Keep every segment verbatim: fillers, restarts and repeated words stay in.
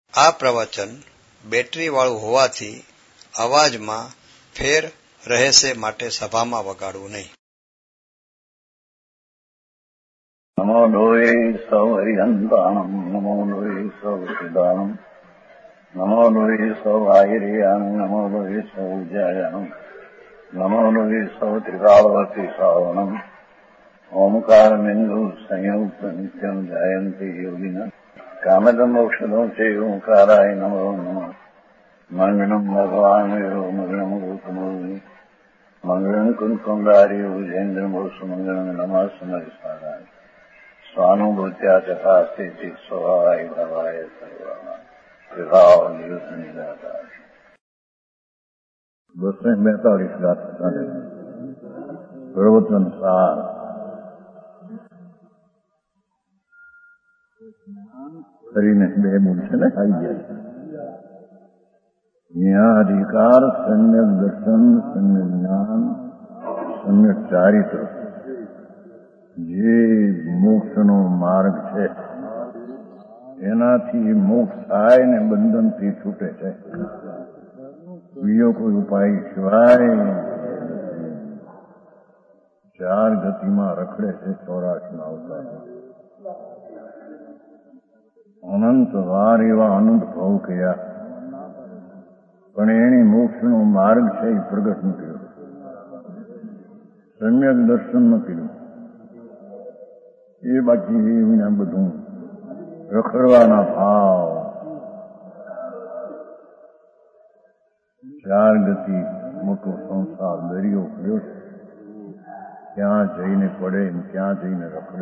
આ પ્રવચન બેટરી વાળું હોવાથી અવાજમાં ફેર રહેશે, માટે સભામાં વગાડવું નહીં. નમો લોહે સૌ હરિહંતાણમ, નમો લોહે સૌ સિદ્ધાણમ, નમો લોહે સૌ આયર્યાણ, નમો લોહે સૌ જયાણમ, નમો લોહે સૌ ત્રિકાળવતી શ્રાવણમ, ઓમકાર બિંદુ સંયુક્ત નિત્યમ જાયંતી યોગિના કામદમ ઔષધો છે ઓંકારાય નમો નમઃ. મંગળમ ભગવાન મંગળમ ગૌતમોની મંગળમ કુંકુંદારી ભુજેન્દ્ર મોસુ મંગળમ નમઃ સમરિસારાય સ્વાનુભૂત્યા તથા સ્થિતિ સ્વભાવાય ભવાય સર્વા વિભાવ નિયુદ્ધ નિરાકાર. બસો બેતાલીસ ગાથા પ્રવચન સાર. કરીને બે મૂળ છે ને આવી ગયા. यहाँ अधिकार सम्यक दर्शन, सम्यक ज्ञान, सम्यक ચારિત્ર જે મોક્ષનો માર્ગ છે એનાથી મોક્ષ થાય ને બંધનથી છૂટે છે. બીજો કોઈ ઉપાય સિવાય ચાર ગતિમાં રખડે છે. ચોરાશી અવતાર અનંત વાર એવા અનંત ભાવ કયા, પણ એની મોક્ષનો માર્ગ છે એ પ્રગટ ન કર્યો. સમ્યક દર્શન ન કર્યું. એ બાકી એના બધું રખડવાના ભાવ. ચાર ગતિ મોટો સંસાર દરિયો કર્યો છે. ક્યાં જઈને પડે ને ક્યાં જઈને રખડે.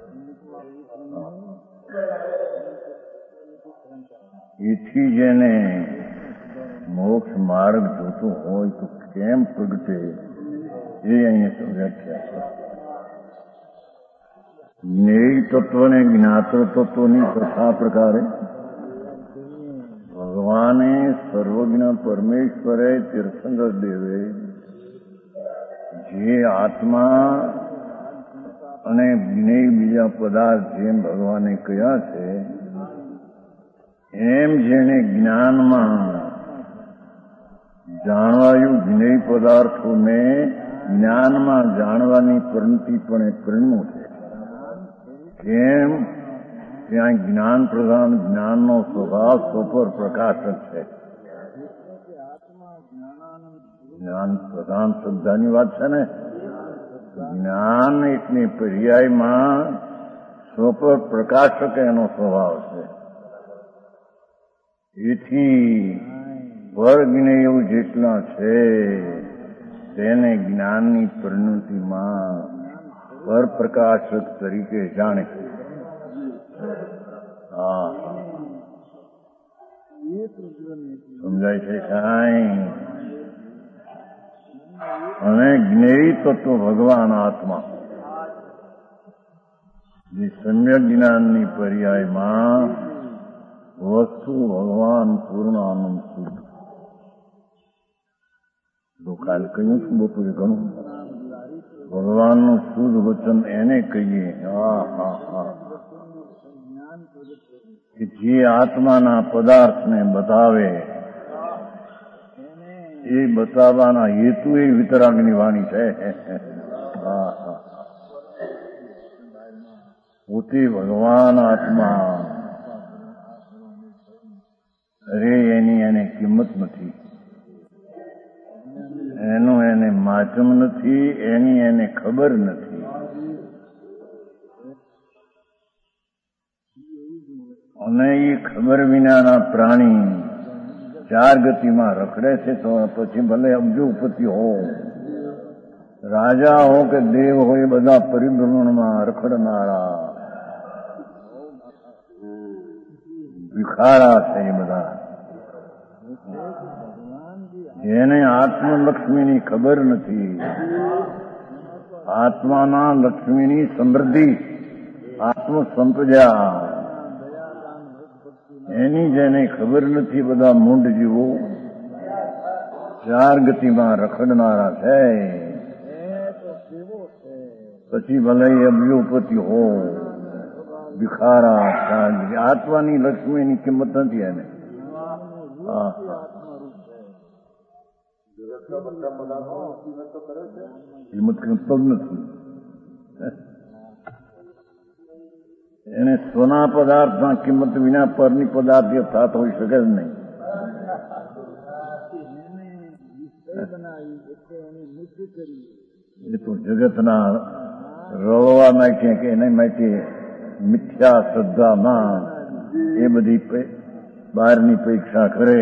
એથી જેને મોક્ષ માર્ગ જોતો હોય તો કેમ પ્રગટે એ અહીંયા વ્યાખ્યા છે. જ્ઞેય તત્વને જ્ઞાતૃ તત્વની તથા પ્રકારે ભગવાને સર્વજ્ઞ પરમેશ્વરે તીર્થંકર દેવે જે આત્મા અને જ્ઞેય બીજા પદાર્થ જેમ ભગવાને કહ્યા છે એમ જેને જ્ઞાનમાં જાણવાયું જ્ઞેય પદાર્થોને જ્ઞાનમાં જાણવાની પરિણતિ પણ એક પરિણમું છે. કેમ? ત્યાં જ્ઞાન પ્રધાન જ્ઞાનનો સ્વભાવ સ્વપર પ્રકાશક છે. જ્ઞાન પ્રધાન શબ્દની વાત છે ને. જ્ઞાન એટલે પર્યાયમાં સ્વપર પ્રકાશક એનો સ્વભાવ છે. એથી વર્ગનેય જેટલા છે તેને જ્ઞાનની પરિણતિમાં પરપ્રકાશક તરીકે જાણે. હા, સમજાય છે કાંઈ? અને જ્ઞેય તત્વ ભગવાન આત્મા જે સમ્યક જ્ઞાનની પર્યાયમાં વસ્તુ ભગવાન પૂર્ણ આનંદ શુદ્ધ. તો કાલ કહ્યું છું બપોરે ઘણું ભગવાનનું શુદ્ધ વચન એને કહીએ. હા હા હા કે જે આત્માના પદાર્થને બતાવે એ બતાવવાના હેતુ એ વિતરાગની વાણી છે. હા હા પોતે ભગવાન આત્મા. અરે એની એને કિંમત નથી, એનું એને માચમ નથી, એની એને ખબર નથી. અને એ ખબર વિનાના પ્રાણી ચાર ગતિમાં રખડે છે. તો પછી ભલે અબજોપતિ હો, રાજા હો કે દેવ હોય, બધા પરિભ્રમણમાં રખડનારા વિખારા છે. એ બધા જેને આત્મલક્ષ્મીની ખબર નથી, આત્માના લક્ષ્મીની સમૃદ્ધિ, આત્મસંપદા એની જેને ખબર નથી, બધા મૂંઢ જીવો ચાર ગતિમાં રખડનારા છે. પછી ભલે અબજોપતિ હો, ભિખારા આત્માની લક્ષ્મીની કિંમત નથી એને. હા કિંમત કિંમત નથી. એને સોના પદાર્થમાં કિંમત વિના પરની પદાર્થ યથાર્થ હોઈ શકે જ નહીં. એ તો જગતના રળવા માટે કે એના માટે મિથ્યા શ્રદ્ધામાં એ બધી બહારની પરીક્ષા કરે.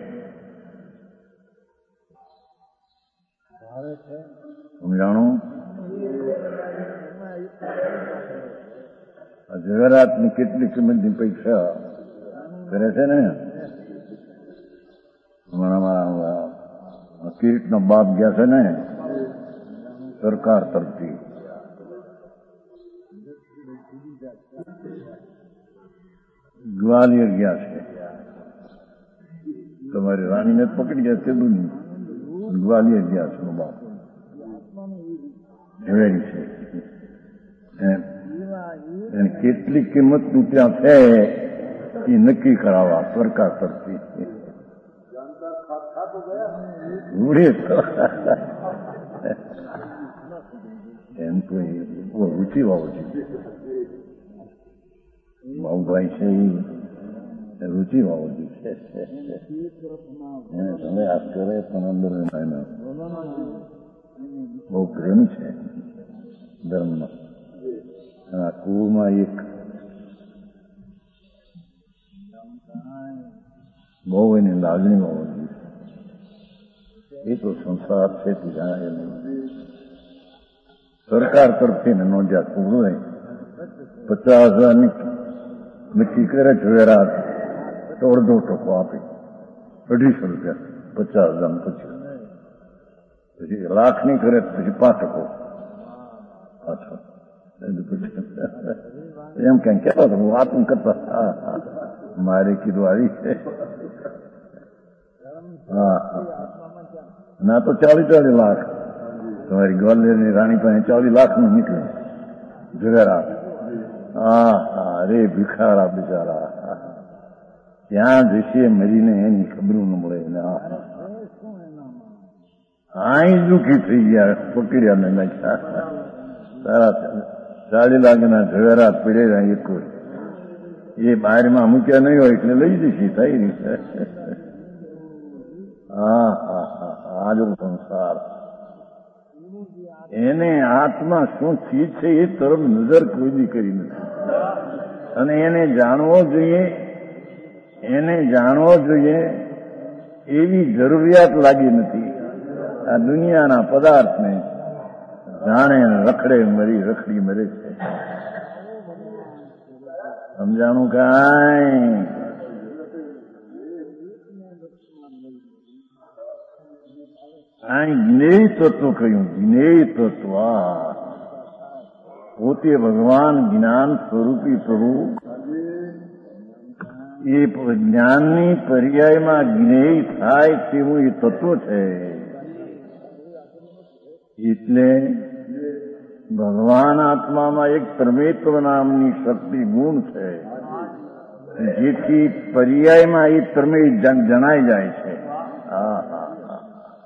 સમજાણું? જગરાતની કેટલી કિંમતની પરીક્ષા કરે છે ને. હમણાં કિરીટનો બાપ ગયા છે ને સરકાર તરફથી. ગ્વાલિયર ગયા છે. તમારી રાણીને પકડી ગયા છે. ગ્વાલિયર ગયા છે બાપ ઝવેરી છે. એને કેટલી કિંમતનું ત્યાં છે એ નક્કી કરાવવા સરકાર તરફથી. એમ તો રૂચિ વાવો છે બાબુભાઈ છે એ રૂચિ વાવો છે. તમે આ કરે પણ અંદર બહુ પ્રેમી છે ધર્મમાં. આ કુવામાં એક બહુ એની લાગણી હોવી. એ તો સંસાર છે તું જાણે સરકાર તરફથી નોંધ્યા પૂરું નહીં. પચાસ હજારની નક્કી કરે જવેરાત તો અડધો ટકો આપે અઢીસો રૂપિયા પચાસ હજાર પછી પછી લાખ ની કરે પછી પાંચ ટકો પાછો. એમ કઈ કેતો હતો વાત કરતા મારે કીધું આવી છે. હા ના તો ચાલીસ ચાલીસ લાખ તમારી ગ્વાલિયરની રાણી પાસે ચાલીસ લાખ નું નીકળે જવેરાત. હા હા અરે ભિખારા બિચારા ત્યાં જશે મરીને એની ખબર ન મળે. આઈ દુઃખી થઈ ગયા પકડ્યા ને નાખ્યા. સારા ચાલી લાખના ઝવેરાત પડેલા એક એ બહારમાં મૂક્યા નહીં હોય એટલે લઈ જશે થઈ રીતે. હા હા હા આજો સંસાર. એને આત્મા શું ચીજ છે એ તરફ નજર કોઈ કરી નથી અને એને જાણવો જોઈએ. એને જાણવો જોઈએ એવી જરૂરિયાત લાગી નથી. આ દુનિયાના પદાર્થને જાણે રખડે મરી રખડી મરે છે. સમજાણું કાંઈ? અહીં જ્ઞેય તત્વ કહ્યું. જ્ઞેય તત્વ પોતે ભગવાન જ્ઞાન સ્વરૂપી પ્રભુ એ જ્ઞાનની પર્યાયમાં જ્ઞેય થાય તેવું એ તત્વ છે. એટલે ભગવાન આત્મામાં એક પરમેત્વ નામની શક્તિ ગુણ છે જેથી પર્યાયમાં એ પ્રમેય જણાઈ જાય છે. હા હા હા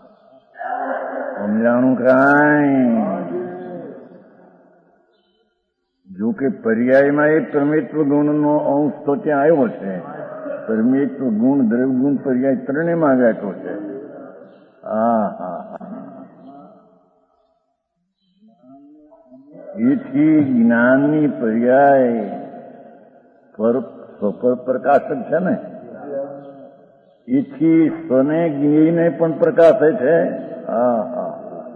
સમજાણું કાંઈ? જોકે પર્યાયમાં એ પરમેત્વ ગુણનો અંશ તો ત્યાં આવ્યો છે. પરમેત્વ ગુણ દ્રવ્ય ગુણ પર્યાય ત્રણેયમાં બેઠો છે. હા હા હા એથી જ્ઞાનની પર્યાય પર પ્રકાશક છે ને એથી સ્વને જ્ઞેયને પણ પ્રકાશે છે. હા હા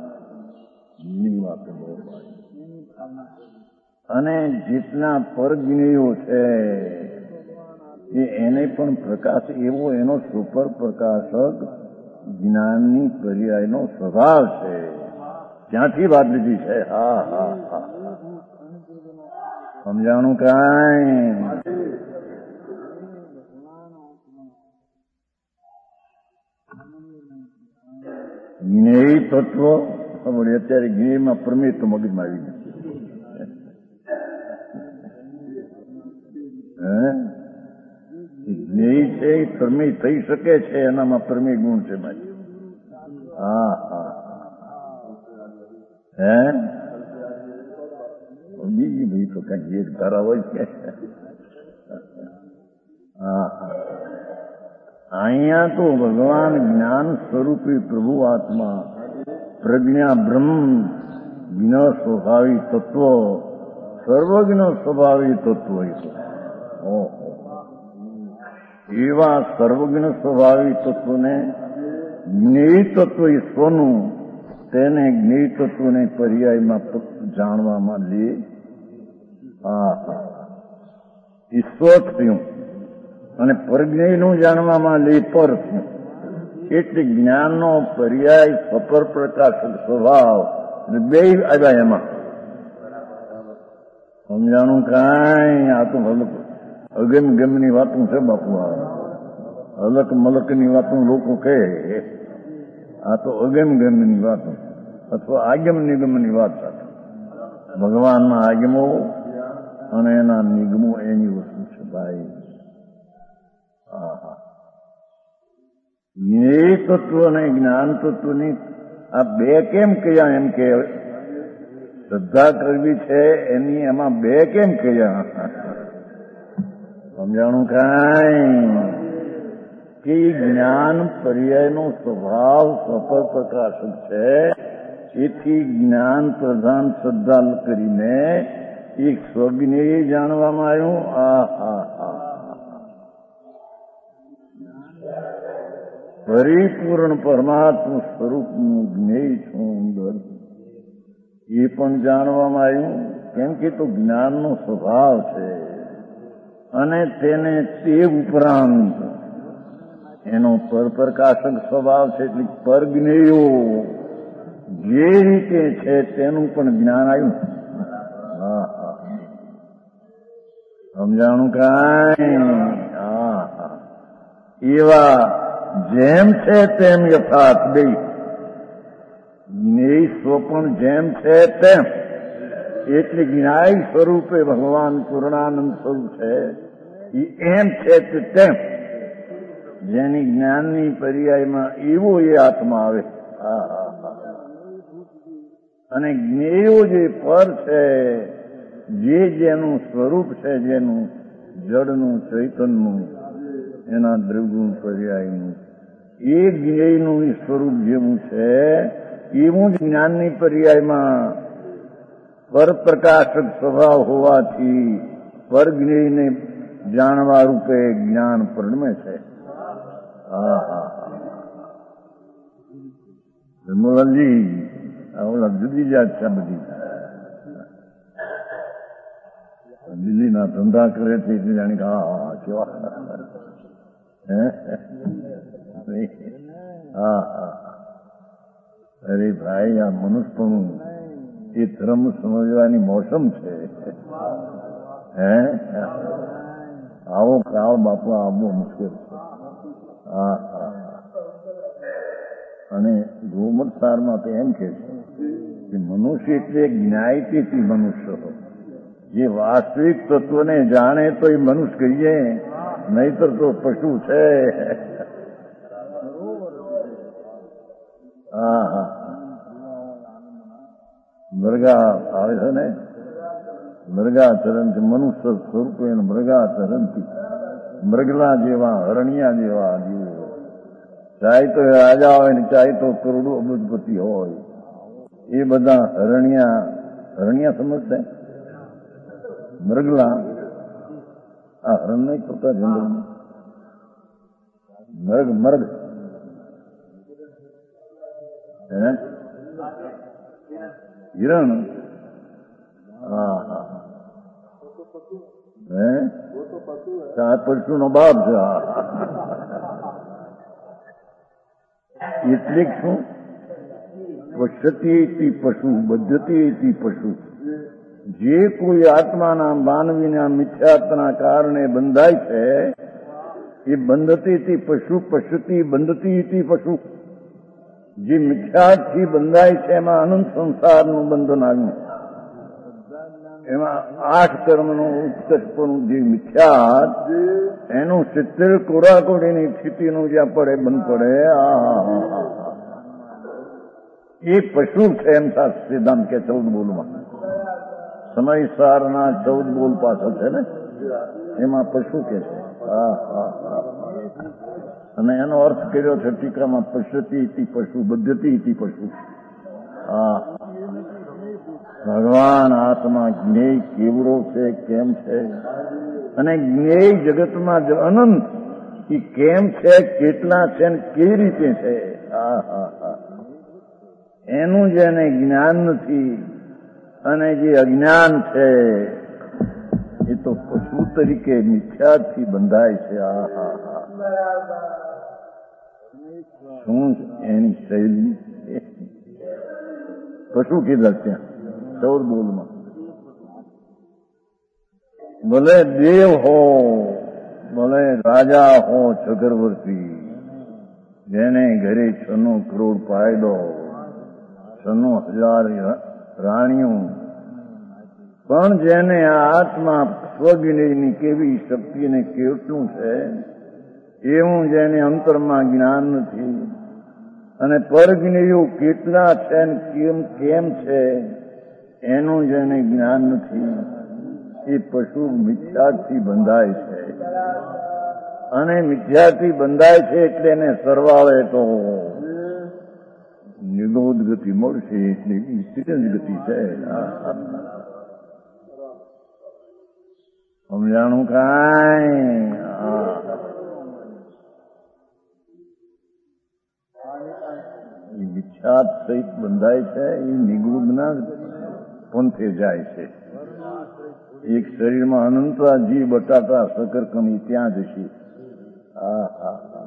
અને જેટલા પરજ્ઞેયો છે એ એને પણ પ્રકાશ એવો એનો સુપર પ્રકાશક જ્ઞાનની પર્યાયનો સ્વભાવ છે. ત્યાંથી વાત લીધી છે. હા હા હા સમજાણું કાંઈ? જ્ઞેય તત્વ અત્યારે જ્ઞેયમાં પ્રમેય તો મગજમાં આવી ગયું. જ્ઞેય છે એ પ્રમેય થઈ શકે છે, એનામાં પ્રમેય ગુણ છે ભાઈ. હા હા હે બીજી ભાઈ તો કઈ એક ધારા હોય છે. હા હા અહીંયા તો ભગવાન જ્ઞાન સ્વરૂપી પ્રભુ આત્મા પ્રજ્ઞા બ્રહ્મ જ્ઞ સ્વભાવી તત્વ સર્વજ્ઞ સ્વભાવી તત્વ એવા સર્વજ્ઞ સ્વભાવી તત્વને જ્ઞેય તત્વ ઈશ્વરનું તેને જ્ઞેય તત્વને પર્યાયમાં જાણવામાં લે. હા ઈશ્વર થયું અને પરજ્ઞેયનું જાણવામાં લે પર થયું. એટલે જ્ઞાનનો પર્યાય સપર પ્રકાશક સ્વભાવ બે આવ્યા એમાં. સમજાણું કાંઈ આ તો હલક અગમ ગમની વાતો છે બાપુ. હલક મલકની વાતો લોકો કહે, આ તો અગમ ગમની વાતો અથવા આગમ નિગમની વાત સાથે ભગવાનના આગમો અને એના નિગમો એની વસ્તુ છે ભાઈ. હા હા જ્ઞેય તત્વ અને જ્ઞાન તત્વની આ બે કેમ કયા? એમ કે શ્રદ્ધા કરવી છે એની એમાં બે કેમ કયા? સમજાણું કાંઈ કે જ્ઞાન પર્યાયનો સ્વભાવ સફળ પ્રકાશક છે. એથી જ્ઞાન પ્રધાન શ્રદ્ધા કરીને એક સ્વજ્ઞેય જાણવામાં આવ્યું. આ હા હા પરિપૂર્ણ પરમાત્મા સ્વરૂપનું જ્ઞેય છું અંદર એ પણ જાણવામાં આવ્યું. કેમ કે તો જ્ઞાનનો સ્વભાવ છે અને તેને તે ઉપરાંત એનો પરપ્રકાશક સ્વભાવ છે. એટલે પરજ્ઞેયો જે રીતે છે તેનું પણ જ્ઞાન આવ્યું. હા હા સમજાણું કાંઈ? હા હા એવા જેમ છે તેમ યથાર્થ બે જ્ઞેય સ્વ પણ જેમ છે તેમ. એટલે જ્ઞાય સ્વરૂપે ભગવાન પૂર્ણાનંદ સ્વરૂપ છે એ એમ છે તે તેમ. જેની જ્ઞાનની પર્યાયમાં એવો એ આત્મા આવે. હા હા હા અને જ્ઞેયો જે પર છે, જે જેનું સ્વરૂપ છે, જેનું જડનું ચૈતન્યનું એના દ્રવ્યનું પર્યાયનું એ જ્ઞેયનું સ્વરૂપ જેવું છે એવું જ જ્ઞાનની પર્યાયમાં પરપ્રકાશક સ્વભાવ હોવાથી પરજ્ઞેયને જાણવા રૂપે જ્ઞાન પરિણમે છે. હા હા હા મોહનજી ઓલા જુદી જાત છે બધી. દિલ્હીના ધંધા કરે છે એટલે જાણી કે હા હા કેવા. હા હા અરે ભાઈ આ મનુષ્યનું એ ધર્મ સમજવાની મોસમ છે. હે આવો કાળ બાપા આવવો મુશ્કેલ છે. હા હા અને ગોમત સારમાં તો એમ કે છે કે મનુષ્ય એટલે જ્ઞાયતીથી મનુષ્ય હોય. જે વાસ્તવિક તત્વને જાણે તો એ મનુષ્ય કહીએ, નહીતર તો પશુ છે. હા હા મૃગા આવે છે ને, મૃગા ચરણથી મનુષ્ય સ્વરૂપે મૃગા ચરણથી મૃગલા જેવા હરણિયા જેવા જીવો. ચાહે તો રાજા હોય ને ચાહે તો કરોડો અબજપતિ હોય, એ બધા હરણિયા હરણિયા સમજશે. મૃગલા આ હરણ નહીં કરતા જંગલમાં મર્ગ મર્ગ હિરણ. હા હા હે આ પશુ નો બાપ છે. એટલે શું પશ્યતિ પશુ બદ્ધતિ પશુ. જે કોઈ આત્માના માનવીના મિથ્યાત્વના કારણે બંધાય છે એ બંધતી પશુ પશ્યતિ બંધતી પશુ. જે મિથ્યાથી બંધાય છે એમાં અનંત સંસારનું બંધન આવ્યું. એમાં આઠ કર્મનું ઉત્કર્ષપણું જે મિથ્યાત એનું સિત્તેર કોરાકોડીની સ્થિતિનું જ્યાં પડે બંધ પડે આ એ પશુ છે એમ શાસ્ત્ર સિદ્ધાંત કે ચૌદ બોલમાં સમય સારના ચૌદ બોલ પાછળ છે ને એમાં પશુ કે છે હા હા હા અને એનો અર્થ કર્યો છે ટીકામાં પશ્યતિ ઇતિ પશુ બધ્યતિ ઇતિ પશુ હા ભગવાન આત્મા જ્ઞેય કેવડો છે કેમ છે અને જ્ઞેય જગતમાં અનંત એ કેમ છે કેટલા છે ને કેવી રીતે છે હા હા હા એનું જેને જ્ઞાન નથી અને જે અજ્ઞાન છે એ તો પશુ તરીકે મિથ્યાથી બંધાય છે આ હા હા શું એની શૈલી પશુ કીધા ત્યાં ચૌદ બોલમાં ભલે દેવ હો ભલે રાજા હો ચક્રવર્તી જેને ઘરે છન્નું કરોડ પાયદો છન્નું હજાર રાણીઓ પણ જેને આ આત્મા સ્વજ્ઞની કેવી શક્તિને કેટલું છે એવું જેને અંતરમાં જ્ઞાન નથી અને પરજ્ઞેયો કેટલા છે ને કેમ કેમ છે એનું જેને જ્ઞાન નથી એ પશુ મિથ્યાથી બંધાય છે અને મિથ્યાથી બંધાય છે એટલે એને સરવાળે તો નિરોધ ગતિ મળશે એટલે સ્થિતિ ગતિ છે સમજાણું કાંઈ એ વિખ્યાત સહિત બંધાય છે એ નિગુણના પંથે જાય છે એક શરીરમાં અનંતરા જી બટાટા શકરકમી ત્યાં જશે હા હા હા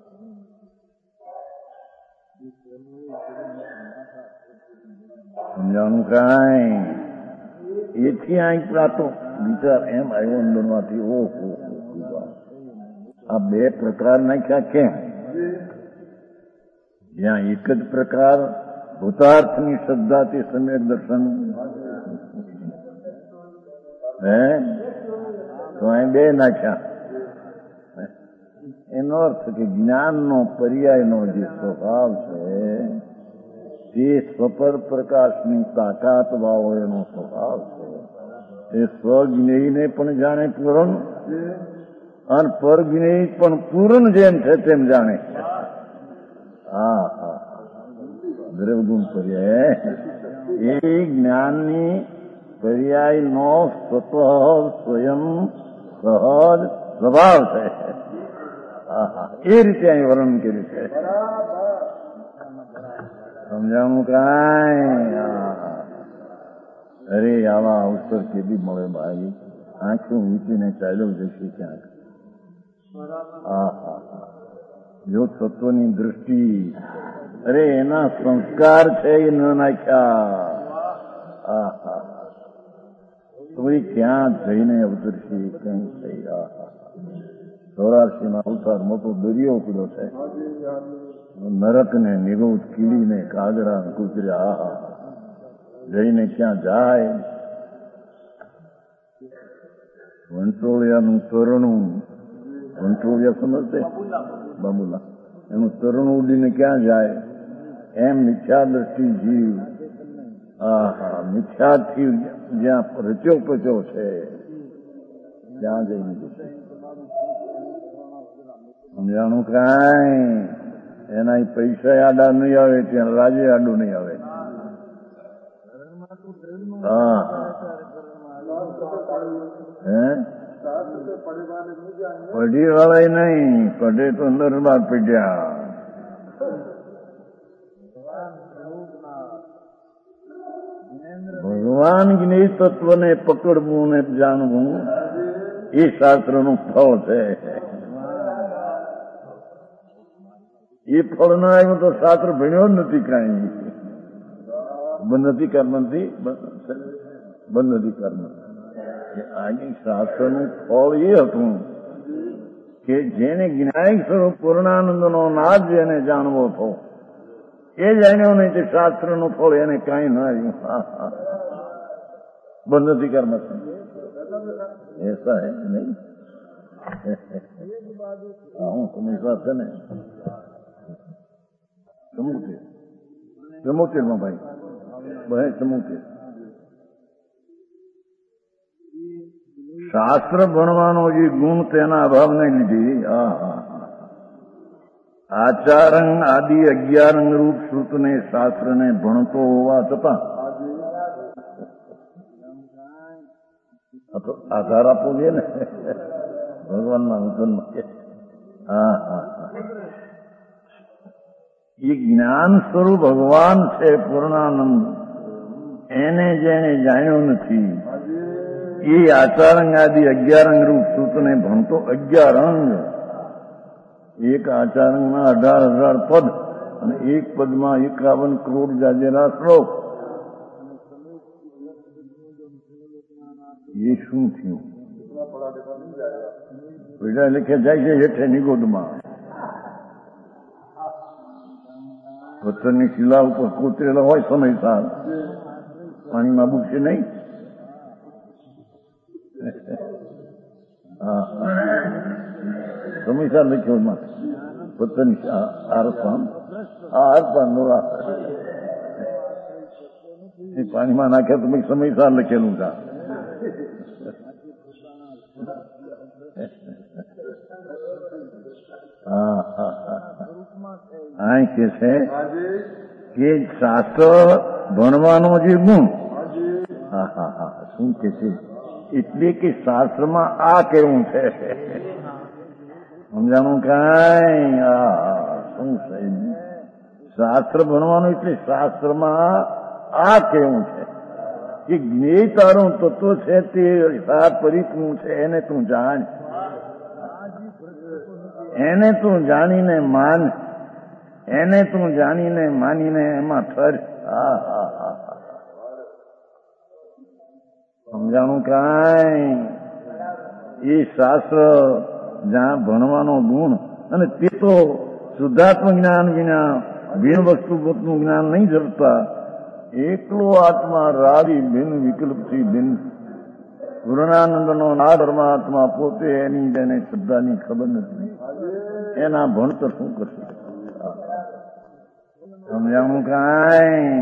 સમજાણું કાંઈ એથી અહીં પ્રાતો વિચાર એમ આવ્યો અંદરમાંથી ઓહો આ બે પ્રકાર નાખ્યા કેમ જ્યાં એક જ પ્રકાર ભૂતાર્થની શ્રદ્ધાથી સમ્યક દર્શન હે તો અહીં બે નાખ્યા એનો અર્થ કે જ્ઞાનનો પર્યાયનો જે સ્વભાવ છે તે સ્વપર પ્રકાશની તાકાત વાળો એનો સ્વભાવ છે તે સ્વજ્ઞેયને પણ જાણે પૂરણ અને પરજ્ઞેય પણ પૂરણ જેમ છે તેમ જાણે છે હા હા દ્રવગુણ પર્યાય એ જ્ઞાનની પર્યાયનો સ્વતઃ સ્વયં સહજ સ્વભાવ છે એ રીતે અહીં વર્ણન કર્યું છે સમજાણું કાંઈ અરે આવા અવસર કેદી મળે ભાઈ આંખું વીંચીને ચાલ્યો જશે ક્યાંક હા હા હા જો તત્વની દૃષ્ટિ અરે એના સંસ્કાર છે એ ન નાખ્યા હા હા તો ભાઈ ક્યાં જઈને અવતરશે કઈ થઈ હા હા સૌરાષ્ટ્રમાં અવતાર મોટો દરિયો પડ્યો છે નરકને નિરોધ કીડીને કાગડા કૂતર્યા હા જઈને ક્યાં જાય વંટોળિયાનું તરણું વંટોળિયા સમજશે બાબુલા એનું તરણું ઉડીને ક્યાં જાય એમ મિથ્યા દ્રષ્ટિ જીવ હા હા મિથ્યાથી જ્યાં રચ્યો પચ્યો છે ત્યાં જઈને જશે સમજાણું કાંઈ એના પૈસા આડા નહીં આવે ત્યાં રાજે આડું નહીં આવે હા હે પઢી વાળા નહીં પઢે તો નરબા પીડ્યા ભગવાન જ્ઞેય તત્વને પકડવું ને જાણવું એ શાસ્ત્રનું ફળ છે એ ફળ ન આવ્યું તો શાસ્ત્ર ભણ્યો જ નથી કાંઈ બંધ નથી કર્મ નથી બંધ નથી કર્મ આજે શાસ્ત્રનું ફળ એ હતું કે જેને જ્ઞાનિક સ્વરૂપ પૂર્ણાનંદનો નાદ જેને જાણવો હતો એ જાણ્યો નહીં તે શાસ્ત્રનું ફળ એને કાંઈ ન આવ્યું बंद अधिकार मत ऐसा है नहीं। हाँ तुम्हें साथ है ना चमुतेर चमुतेर में भाई भाई चमुतेर શાસ્ત્ર ભણવાનો જે ગુણ તેના અભાવને લીધે આ આચારંગ આદિ અગિયારંગ રૂપ શ્રુતને શાસ્ત્રને ભણતો હોવા છતાં આધાર આપવો જોઈએ ને ભગવાનના વચનમાં. હા હા એ જ્ઞાન સ્વરૂપ ભગવાન છે પૂર્ણાનંદ, એને જેને જાણ્યો નથી એ આચારંગ આદિ અગિયારંગ રૂપ સૂત્રને ભણતો અગિયાર અંગ, એક આચારંગના અઢાર હજાર પદ અને એક પદમાં એકાવન કરોડ જાજેરા શ્લોક. એ શું થયું? પેલા લેખે જાય છે હેઠે નિગોદમાં, પથ્થરની શિલા ઉપર કોતરેલા હોય સમય સાર, પાણીમાં બુકશે નહીં. સમયસાર લખ્યો એમાં પથ્થરની આરપાન આ આરપાન નો પાણીમાં નાખ્યા તો સમયસાર લખેલું છે. હા હા હા કે છે કે શાસ્ત્ર ભણવાનો જે ગુણ, હા હા હા શું કે છે એટલે કે શાસ્ત્રમાં આ કેવું છે સમજાણું કાંઈ? આ શું છે શાસ્ત્ર ભણવાનું એટલે શાસ્ત્રમાં આ કેવું છે કે જ્ઞેય તારું તત્વ છે તે સાર પરિપૂર્ણ છે, એને તું જાણ, એને તું જાણીને માન, એને તું જાણીને માનીને એમાં ઠર. હા હા હા સમજાણું કાંઈ? એ શાસ્ત્ર જ્યાં ભણવાનો ગુણ, અને તે તો શુદ્ધાત્મ જ્ઞાન વિના ભિન્ન વસ્તુનું જ્ઞાન નહીં જડતા. એકલો આત્મા રારી ભિન્ન વિકલ્પથી ભિન્ન પૂર્ણાનંદનો ના પરમાત્મા પોતે, એની જેને શ્રદ્ધાની ખબર નથી એના ભણતર શું કરશે? સમજાણું કાંઈ?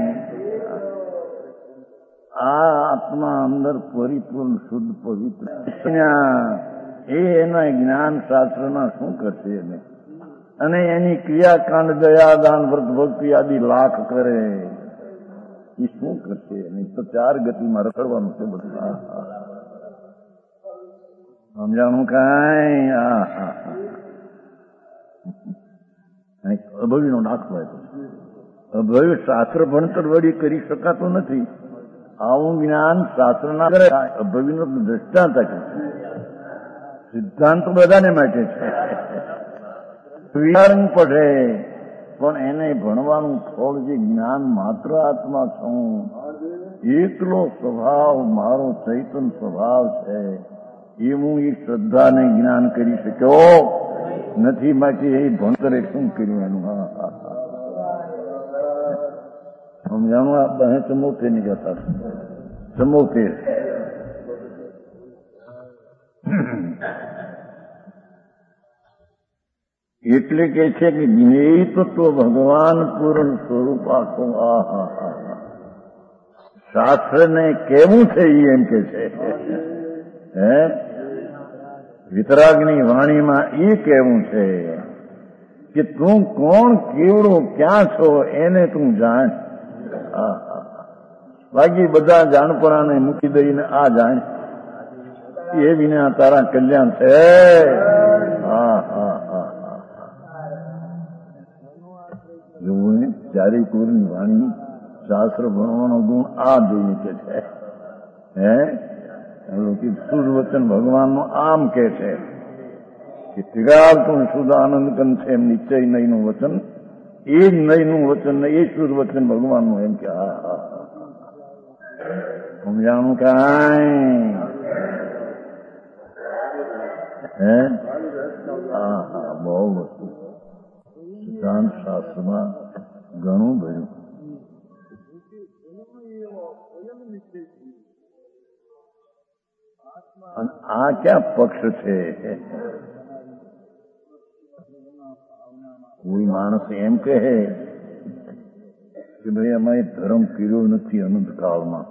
આ આત્મા અંદર પરિપૂર્ણ શુદ્ધ પવિત્ર એ એના જ્ઞાન શાસ્ત્રના શું કરશે એને? અને એની ક્રિયાકાંડ દયા દાન વ્રત ભક્તિ આદિ લાખ કરે એ શું કરશે? નહીં તો ચાર ગતિમાં રખડવાનું છે બધું. સમજાણું કાંઈ? હા હા હા અભવ્યનો દાખલો આપ્યો. અભવ્ય શાસ્ત્ર ભણતર વળી કરી શકાતું નથી. આવું જ્ઞાન શાસ્ત્રના કરે. અભવ્યનો દ્રષ્ટાંત આપ્યું. સિદ્ધાંત બધાને માટે છે. વિચારંગ પડે પણ એને ભણવાનું ફળ જે જ્ઞાન માત્ર આત્મા છું, એકલો સ્વભાવ મારો ચૈતન્ય સ્વભાવ છે એ હું એ શ્રદ્ધાને જ્ઞાન કરી શક્યો નથી. માટે એ ભણતરે શું કર્યું એનું? હા હા સમજાણું? આ બહે ચમોતેર ની કથા, ચમોતેર. એટલે કે છે કે જ્ઞેય તત્વ ભગવાન પૂર્ણ સ્વરૂપ આખું. આ હા હા શાસ્ત્રને કેવું છે એમ કે છે હે વિતરાગની વાણીમાં એ કેવું છે કે તું કોણ, કેવડો, ક્યાં છો એને તું જાણ. બાકી બધા જાણપણાને મૂકી દઈને આ જાણ, એ વિના તારા કલ્યાણ છે. હા હા હા જોવું ને ચારે કોરની વાણી શાસ્ત્ર ભણવાનો ગુણ આ જોઈએ કે છે હે શુદ્ધ વચન ભગવાનનું આમ કે છે કે ત્રિગાલ તું શુદ્ધ આનંદ કન છે એમ નિશ્ચય નહીનું વચન, એ જ નહીનું વચન એ શુદ્ધ વચન ભગવાનનું એમ કે. હા હા સમજાણું કાંઈ? હે હા હા બહુ વસ્તુ સિદ્ધાંત શાસ્ત્રમાં ઘણું ભર્યું. આ ક્યાં પક્ષ છે? કોઈ માણસ એમ કહે કે ભાઈ અમે ધર્મ કર્યો નથી અનંત કાળમાં,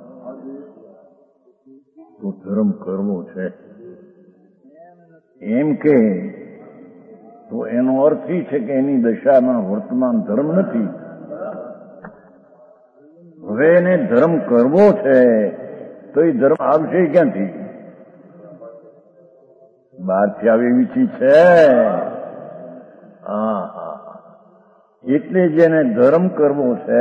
તો ધર્મ કરવો છે એમ કે, તો એનો અર્થ એ છે કે એની દશામાં વર્તમાન ધર્મ નથી. હવે એને ધર્મ કરવો છે તો એ ધર્મ આવશે ક્યાંથી? બહારથી આવે એવી ચીજ છે? હા હા હા. એટલે જેને ધર્મ કરવો છે,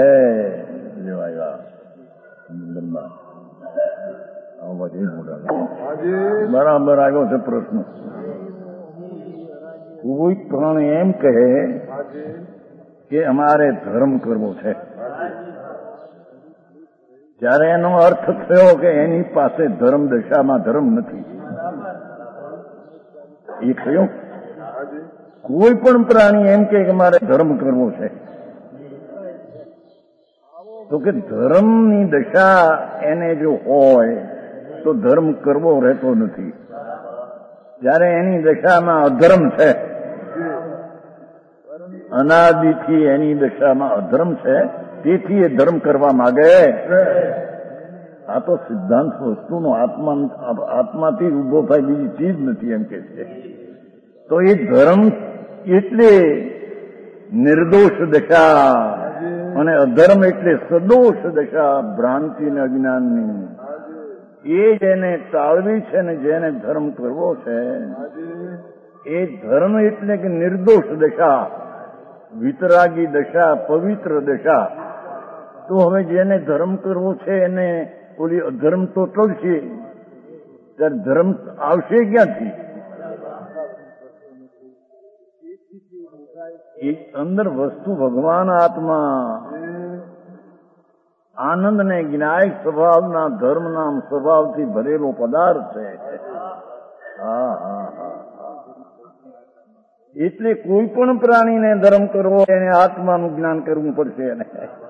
બરાબર આવ્યો છે પ્રશ્ન. કોઈ પણ એમ કહે કે અમારે ધર્મ કરવો છે, ત્યારે એનો અર્થ થયો કે એની પાસે ધર્મ દશામાં ધર્મ નથી. એ થયો. કોઈ પણ પ્રાણી એમ કે મારે ધર્મ કરવો છે, તો કે ધર્મની દશા એને જો હોય તો ધર્મ કરવો રહેતો નથી. જ્યારે એની દશામાં અધર્મ છે, અનાદિથી એની દશામાં અધર્મ છે, તેથી એ ધર્મ કરવા માંગે. આ તો સિદ્ધાંત વસ્તુનો આત્મા આત્માથી ઉભો થાય, બીજી ચીજ નથી એમ કે છે. તો એ ધર્મ એટલે નિર્દોષ દશા અને અધર્મ એટલે સદોષ દશા, ભ્રાંતિ અને અજ્ઞાનની. એ જેને ટાળવી છે ને જેને ધર્મ કરવો છે, એ ધર્મ એટલે કે નિર્દોષ દશા, વિતરાગી દશા, પવિત્ર દશા. તો હવે જેને ધર્મ કરવો છે એને ઓલી અધર્મ તો ટળશે, ત્યારે ધર્મ આવશે ક્યાંથી? એક અંદર વસ્તુ ભગવાન આત્મા આનંદ ને જ્ઞાયક સ્વભાવના ધર્મના સ્વભાવથી ભરેલો પદાર્થ છે. હા હા હા. એટલે કોઈ પણ પ્રાણીને ધર્મ કરવો એને આત્માનું જ્ઞાન કરવું પડશે. એને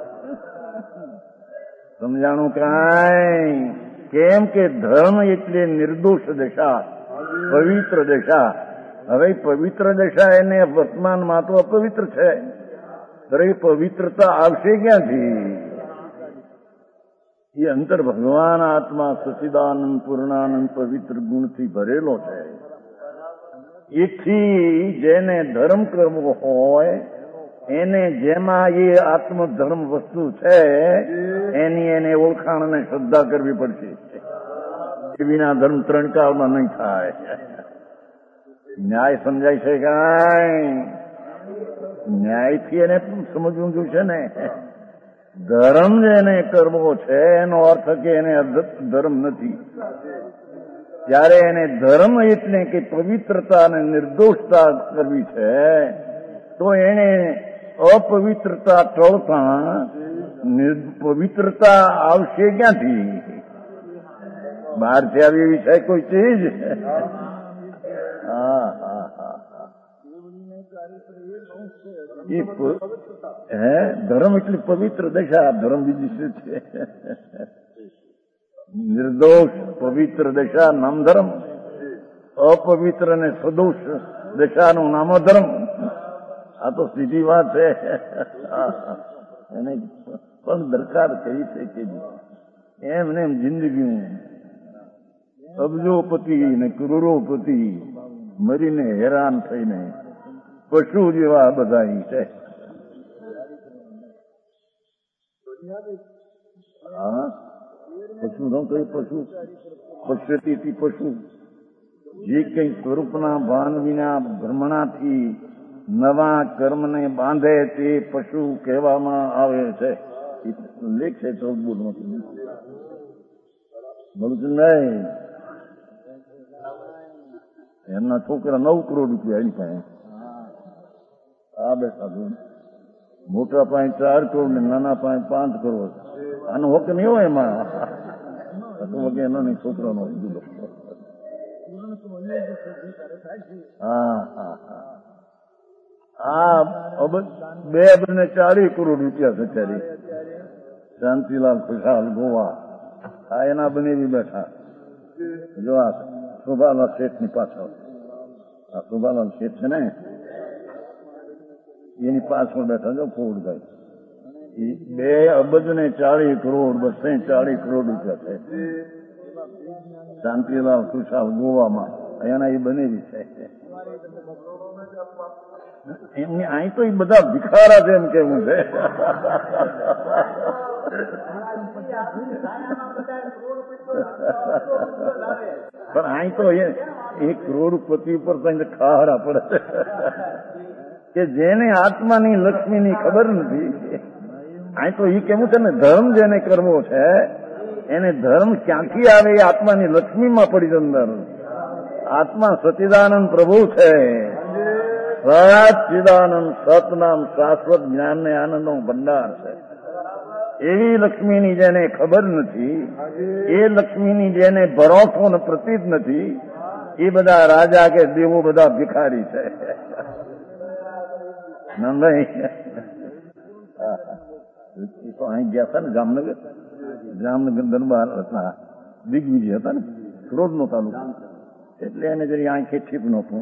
સમજાણું કાંઈ? કેમ કે ધર્મ એટલે નિર્દોષ દશા, પવિત્ર દશા. હવે પવિત્ર દશા એને વર્તમાનમાં તો અપવિત્ર છે, ત્યારે પવિત્રતા આવશે ક્યાંથી? એ અંતર ભગવાન આત્મા સચિદાનંદ પૂર્ણાનંદ પવિત્ર ગુણથી ભરેલો છે. એથી જેને ધર્મ કરવો હોય એને જેમાં એ આત્મધર્મ વસ્તુ છે એની એને ઓળખાણ અને શ્રદ્ધા કરવી પડશે. એ વિના ધર્મ ત્રણ કાળમાં નહીં થાય. ન્યાય સમજાય છે કાંઈ? ન્યાયથી એને સમજવું જોઈશે ને. ધર્મ જેને કરવો છે એનો અર્થ કે એને ધર્મ નથી. ત્યારે એને ધર્મ એટલે કે પવિત્રતા અને નિર્દોષતા કરવી છે, તો એને અપવિત્રતા ટળતા પવિત્રતા આવશે ક્યાંથી? બહારથી આવી એવી છે કોઈ ચીજ? હા હા હા હા. હે ધર્મ એટલે પવિત્ર દશા, ધર્મ બીજી શું છે? નિર્દોષ પવિત્ર દશા નામ ધર્મ, અપવિત્ર અને સદોષ દશાનું નામ ધર્મ. આ તો સીધી વાત છે. એને પણ દરકાર કરી છે કે એમને એમ જિંદગી અબજોપતિ ને કરોડોપતિ મરીને હેરાન થઈને પશુ જેવા બધા છે. હા, પશુ ન કહ્યું, પશુ પશ્યતી પશુ. જે કઈ સ્વરૂપના ભાન વિના ભ્રમણાથી નવા કર્મને બાંધે તે પશુ કહેવામાં આવે છે. લેખ છે ચૌદ બોલમાં બોલું છું નહીં. એમના છોકરા નવ કરોડ રૂપિયા એની પાસે. આ બેઠા મોટા પાસે ચાર કરોડ ને નાના પાસે પાંચ કરોડ. આનો હક નહીં હોય એમાં. એનો નહીં, છોકરાનો. હા હા હા. આ બે અબજ ને ચાલીસ કરોડ રૂપિયા છે ત્યારે. શાંતિલાલ ખુશાલ ગોવા આ એના બનેવી બેઠા. જો આ શોભાલાલ શેઠની પાછળ, આ શોભાલાલ શેઠ છે ને એની પાછળ બેઠા છો ફોડભાઈ. એ બે અબજ ને ચાલીસ કરોડ બસે ચાલીસ કરોડ રૂપિયા છે. શાંતિલાલ ખુશાલ ગોવામાં એના એ બનેલી છે. એમની અહીં તો એ બધા ભિખારા છે એમ કેવું છે. પણ અહીં તો એ કરોડપતિ ઉપર ખારા પડે કે જેને આત્માની લક્ષ્મીની ખબર નથી. અહીં તો એ કેવું છે ને, ધર્મ જેને કરવો છે એને ધર્મ ક્યાંથી આવે એ આત્માની લક્ષ્મીમાં પડી અંદર. આત્મા સચિદાનંદ પ્રભુ છે. સચિદાનંદ સતનામ શાશ્વત જ્ઞાન ને આનંદનો ભંડાર છે. એવી લક્ષ્મીની જેને ખબર નથી, એ લક્ષ્મીની જેને ભરોસો ને પ્રતીત નથી, એ બધા રાજા કે દેવો બધા ભિખારી છે. નંદાઈ તો અહીં ગયા હતા ને જામનગર, જામનગર દરબાર હતા, દિગ્વિજય હતા ને, ક્રોધનો તાલુકો. એટલે એને જરી આંખે ઠીક નહોતું.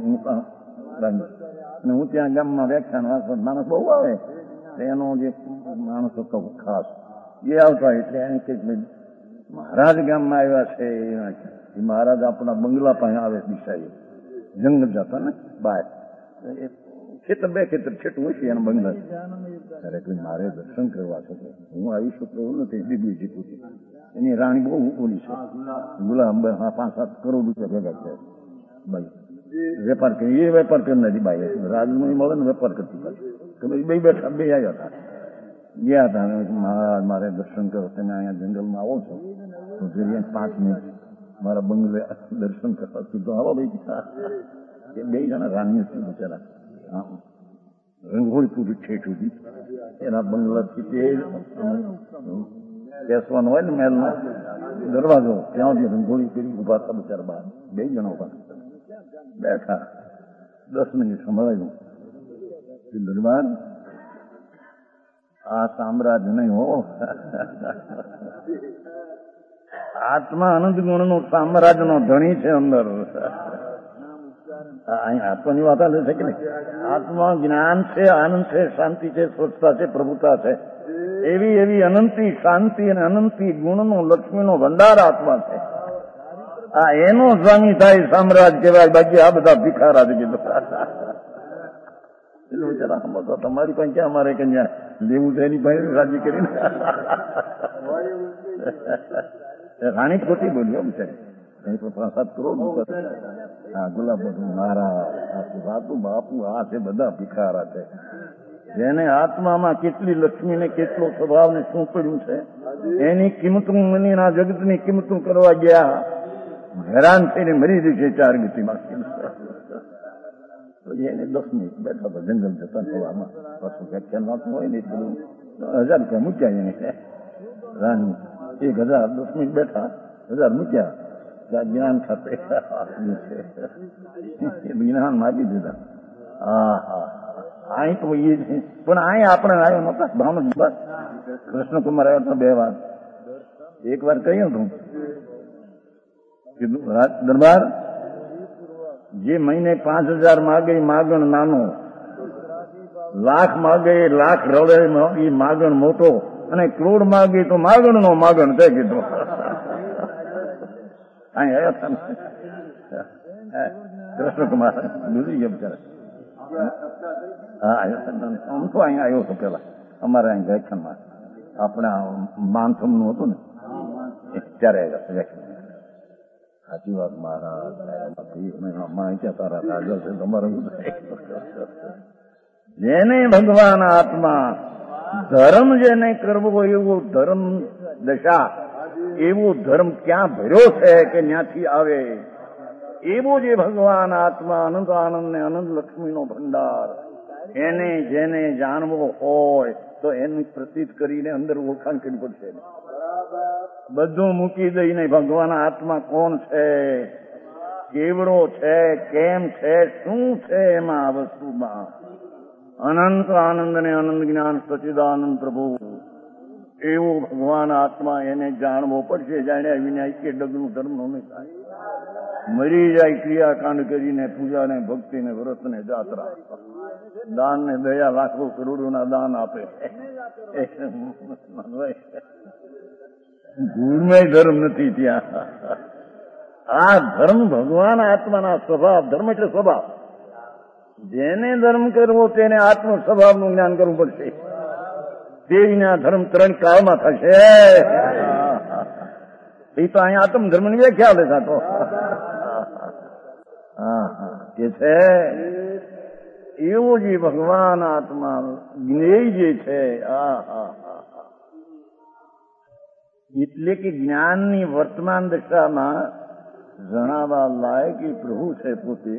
હું ત્યાં ગામમાં વ્યાખ્યાન વાંચતો, માણસ બહુ આવે, એનો જે માણસ હતો ખાસ એ આવતા. એટલે એને કે મહારાજ ગામમાં આવ્યા છે. એ મહારાજ આપણા બંગલા પાસે આવે દિશાએ, જંગલ જતા ને બહાર, ખેતર બે ખેતર છેટું હોય છે એના બંગલા. ત્યારે કોઈ મારે દર્શન કરવા છે, હું આવી શકતો એવું નથી. દીદી જીતું એની રાણી બહુ ઓલી છે, ગુલામ પાંચ સાત કરોડ રૂપિયા ભેગા છે ભાઈ. વેપાર કરી, એ વેપાર કરી નથી બાઈ, રાજનો મળે ને વેપાર કરતી પાછી. બે બેઠા બે આવ્યા હતા, ગયા હતા. મહારાજ મારે દર્શન કરો, તમે અહીંયા જંગલમાં આવો છો તો જરી પાંચ મિનિટ મારા બંગલે દર્શન કરવા સીધો આવો ભાઈ. બે જણા રાણીઓ છે બિચારા, રંગોળી પૂરી ઠેઠ સુધી એના બંગલાથી તે બેસવાનો હોય ને મહેલનો દરવાજો, ત્યાંથી રંગોળી કરી ઉભા હતા બિચારા બહાર. બે જણા ઉભા બેઠા. દસ મિનિટ સંભળાયું, દરબાર આ સામ્રાજ્ય નહીં હો, આત્મા અનંત ગુણ નું સામ્રાજ્ય નો ધણી છે અંદર. અહીં આત્માની વાત આવે છે કે નહીં? આત્મા જ્ઞાન છે, આનંદ છે, શાંતિ છે, સ્વચ્છતા છે, પ્રભુતા છે. એવી એવી અનંતી શાંતિ અને અનંતી ગુણનો લક્ષ્મીનો ભંડાર આત્મા છે. આ એનો સ્વામી થાય સામ્રાજ્ય કહેવાય. બાકી આ બધા ભિખારા છે કીધું. એટલે વિચારા સમજો, તમારી પાસે ક્યાં અમારે કઈ લેવું છે એની પાસે રાજી કરીને. રાણી ખોટી બોલ્યો બિચારી, સાત કરોડ હા ગુલાબ બધું મારા બાપુ બાપુ આ છે બધા ભિખારા છે. જેને આત્મામાં કેટલી લક્ષ્મી ને કેટલો સ્વભાવ ને શું પડ્યું છે એની કિંમતું મનીના જગતની કિંમતું કરવા ગયા, હેરાન થઈને મરી જશે ચાર ગતિમાં. એને દસ મિનિટ બેઠા હતા જંગલ જતા થવામાં, પાછું વ્યાખ્યાન વાંચવું હોય ને એટલું હજાર રૂપિયા મૂક્યા એને રાણી. એક હજાર દસ મિનિટ બેઠા, હજાર મૂક્યા. જ્ઞાન ખાતે જ્ઞાન માગી દીધા. હા હા અહીં તો એ પણ અહીં આપણે આવ્યો નતા ભાવન બસ. કૃષ્ણકુમાર આવ્યો હતો બે વાર. એક વાર કહ્યું હતું દરબાર જે મહિને પાંચ હજાર માગે માગણ નાનો, લાખ માગે લાખ રડે એ માગણ મોટો, અને કરોડ માગે તો માગણ નો માગણ છે કીધું. અહીં આવ્યા હતા કૃષ્ણકુમાર ગુજરી ગયા બિચારા. હા આવ્યો આમ તો અહીંયા આવ્યો હતો પેલા અમારે અહીં વ્યાખ્યાનમાં, આપણા માનસમ નું હતું ને ત્યારે આવ્યા વ્યાખ્યાન. સાચી વાત મારા તારા રાજા છે તમારું. જેને ભગવાન આત્મા ધર્મ જેને કરવો એવો ધર્મ દશા, એવો ધર્મ ક્યાં ભર્યો છે કે ત્યાંથી આવે એવો જે ભગવાન આત્મા અનંત આનંદ ને અનંત લક્ષ્મીનો ભંડાર, એને જેને જાણવો હોય તો એની પ્રતીત કરીને અંદર ઓળખાણ કરવી પડશે. બધું મૂકી દઈને ભગવાન આત્મા કોણ છે, કેવડો છે, કેમ છે, શું છે એમાં આ વસ્તુમાં અનંત આનંદ ને અનંત જ્ઞાન સચિદાનંદ પ્રભુ એવો ભગવાન આત્મા એને જાણવો પડશે. જાણ્યા વિના કે ડગનું ધર્મ નહીં થાય. મરી જાય ક્રિયાકાંડ કરીને પૂજાને ભક્તિને વ્રતને જાત્રા દાન ને દયા લાખો કરોડોના દાન આપે ગુણમય ધર્મ નથી ત્યાં. આ ધર્મ ભગવાન આત્માના સ્વભાવ. ધર્મ એટલે સ્વભાવ. જેને ધર્મ કરવો તેને આત્મ સ્વભાવનું જ્ઞાન કરવું પડશે. તે વિના ધર્મ ત્રણ કાળમાં થશે. એ તો અહીંયા આત્મ ધર્મની વ્યાખ્યા લે સાતો કે છે એવું જે ભગવાન આત્મા જ્ઞેય જે છે એટલે કે જ્ઞાનની વર્તમાન દશામાં જણાવવા લાયક એ પ્રભુ છે પોતે.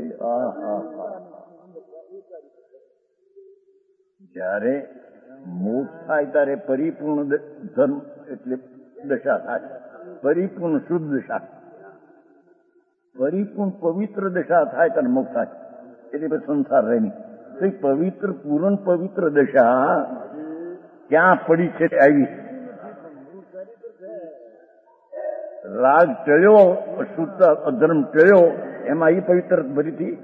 જયારે મોક્ષ થાય ત્યારે પરિપૂર્ણ ધર્મ એટલે દશા થાય. પરિપૂર્ણ શુદ્ધ દશા, પરિપૂર્ણ પવિત્ર દશા થાય ત્યારે મોક્ષ થાય. એટલે પછી સંસાર રહે નહીં. તો પવિત્ર પૂર્ણ પવિત્ર દશા ક્યાં પડી છે આવી. રાગ ટળ્યો, શુદ્ધ અધર્મ ટળ્યો, એમાં એ પવિત્ર ભરીથી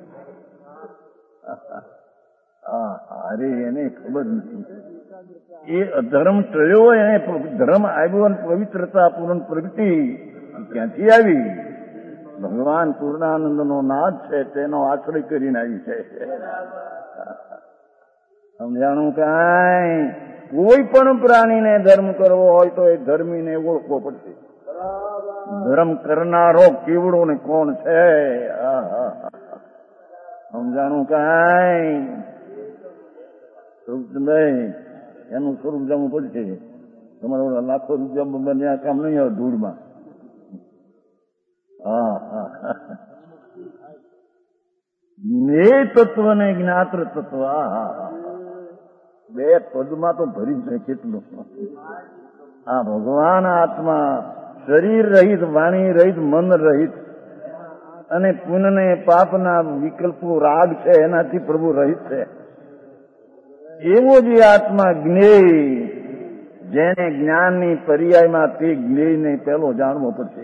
અરે એને ખબર નથી. એ અધર્મ ટળ્યો એને ધર્મ આવ્યો અને પવિત્રતા પૂર્ણ પ્રગતિ ક્યાંથી આવી? ભગવાન પૂર્ણાનંદ નો નાદ છે તેનો આશ્રય કરીને આવી છે. સમજાણું કાંઈ? કોઈ પણ પ્રાણીને ધર્મ કરવો હોય તો એ ધર્મીને ઓળખવો પડશે. ધર્મ કરનારો કેવડો ને કોણ છે? સમજાણું કાંઈ? ભાઈ એનું સ્વરૂપ જમવું પડશે. તમારા લાખો રૂપિયા બન્યા કામ નહીં આવે ધૂળમાં. હા હા જ્ઞેય તત્વ ને જ્ઞાત્ર તત્વ બે પદમાં તો ભરી જાય કેટલું. આ ભગવાન આત્મા શરીર રહિત, વાણી રહિત, મન રહિત અને પુણ્ય ને પાપના વિકલ્પો રાગ છે એનાથી પ્રભુ રહિત છે. એવો જે આત્મા જ્ઞેય, જેને જ્ઞાનની પર્યાયમાં તે જ્ઞેયને પેલો જાણવો પડશે.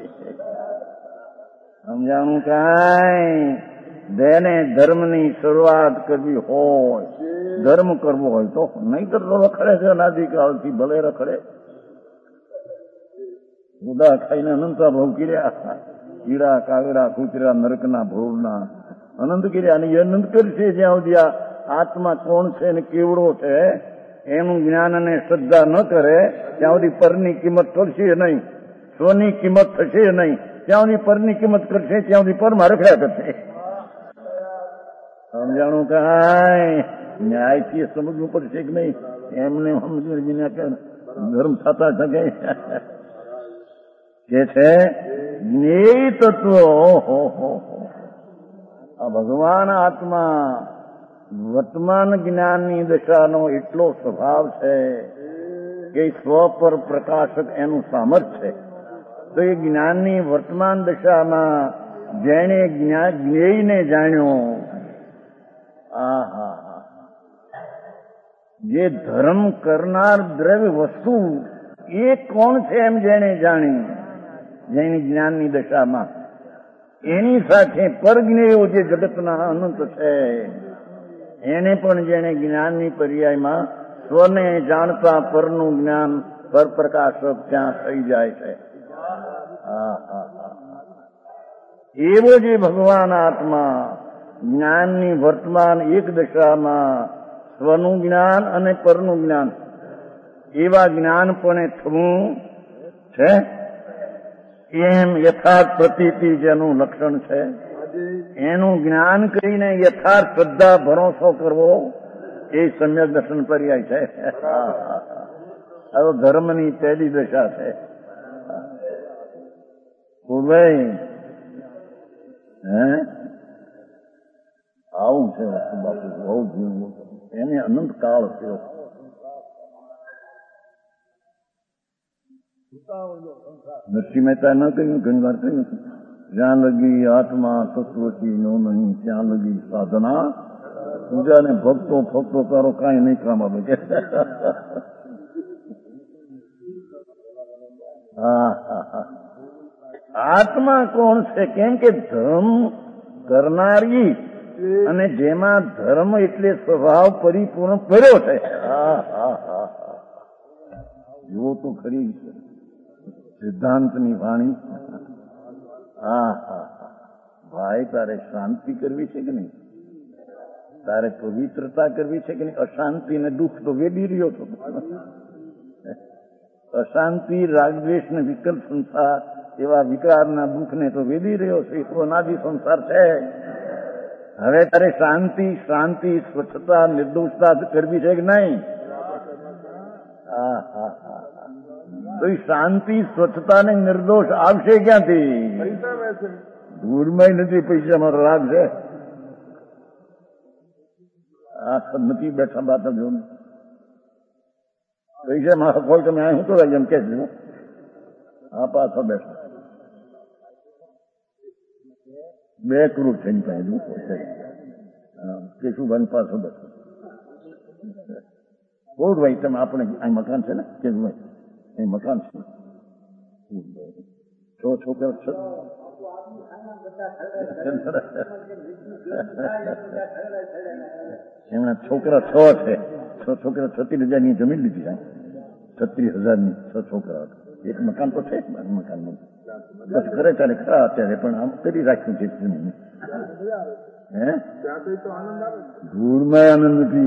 સમજાણું કાંઈ? જેને ધર્મની શરૂઆત કરવી હોય, ધર્મ કરવો હોય તો નહીં તો રખડે છે અનાદિકાળથી, ભલે રખડે. ઉદા ખાઈને અનંતા ભોગ કર્યા, કીડા કાગડા કૂતરા નરકના ભોગના અનંત કર્યા. અને અનંત કરશે જ્યાં સુધી આ આત્મા કોણ છે ને કેવડો છે એનું જ્ઞાન અને શ્રદ્ધા ન કરે ત્યાં સુધી પરની કિંમત કરશે નહીં, સ્વની કિંમત થશે નહીં. ત્યાં સુધી પરની કિંમત કરશે ત્યાં સુધી પરમાં રખડ્યા કરશે. સમજાણું કાંઈ? ન્યાયથી સમજવું પડશે કે નહીં? એમને સમજીને ધર્મ થતા શકે કે છે જ્ઞેય તત્વ. આ ભગવાન આત્મા વર્તમાન જ્ઞાનની દશાનો એટલો સ્વભાવ છે કે સ્વ પર પ્રકાશક એનું સામર્થ્ય છે. તો એ જ્ઞાનની વર્તમાન દશામાં જેણે જ્ઞેયને જાણ્યો, આહા જે ધર્મ કરનાર દ્રવ્ય વસ્તુ એ કોણ છે એમ જેણે જાણી, જેની જ્ઞાનની દશામાં એની સાથે પરજ્ઞેયો જે જગતના અનંત છે એને પણ જેને જ્ઞાનની પર્યાયમાં સ્વને જાણતા પરનું જ્ઞાન પર પ્રકાશક ત્યાં થઈ જાય છે. એવો જે ભગવાન આત્મા જ્ઞાનની વર્તમાન એક દશામાં સ્વનું જ્ઞાન અને પરનું જ્ઞાન એવા જ્ઞાન પણ થવું છે. એમ યથાર્થ પ્રતીતિ જેનું લક્ષણ છે એનું જ્ઞાન કરીને યથાર્થ શ્રદ્ધા ભરોસો કરવો એ સમ્યક દર્શન પર્યાય છે. આ ધર્મની પહેલી દશા છે. ભાઈ હે આવું છે વસ્તુ બાપુ, બહુ જીવવું એને અનંત કાળ થયો. નરસિંહ મહેતા ન કહ્યું, ઘણી વાર કહ્યું, જ્યાં લગી આત્મા તત્વથી નો નહીં ત્યાં લગી સાધના પૂજા ને ભક્તો ફક્તો તારો કાંઈ નહીં કામ આવે કે. હા હા હા આત્મા કોણ છે? કેમ કે ધર્મ કરનારી અને જેમાં ધર્મ એટલે સ્વભાવ પરિપૂર્ણ કર્યો છે. હા હા હા જુઓ તો ખરી સિદ્ધાંતની વાણી. હા હા ભાઈ, તારે શાંતિ કરવી છે કે નહીં? તારે પવિત્રતા કરવી છે કે નહીં? અશાંતિ ને દુઃખ તો વેડી રહ્યો છો. અશાંતિ, રાગદ્વેષ ને વિકલ્પ સંસાર એવા વિકારના દુઃખને તો વેડી રહ્યો છે. એ તો અનાદિ સંસાર છે. હવે તારે શાંતિ શાંતિ સ્વચ્છતા નિર્દોષતા કરવી છે કે નહીં? હા હા હા તો એ શાંતિ સ્વચ્છતા ને નિર્દોષ આવશે ક્યાંથી? ધૂળમાં નથી. પૈસામાં રાગ છે. આ નથી બેઠા બાતા જો પૈસામાં કોઈ તમે આ શું તો એમ કે આ પાછો બેઠા બે કરોડ થઈને પાડું કેશુભાઈ પાછો બેઠો. કોડભાઈ તમે આપણે અહીં મકાન છે ને કેશુભાઈ, અહીં મકાન છે. છ છોકરા છ એમના છોકરા છ છે. છ છોકરા છત્રીસ હજાર ની જમીન લીધી છે. છત્રીસ હજાર ની છ છોકરા. એક મકાન તો છે મકાન બસ ખરે ત્યારે ખરા અત્યારે પણ આમ કરી રાખ્યું છે જમીન. હે ધૂળમાં આનંદ નથી.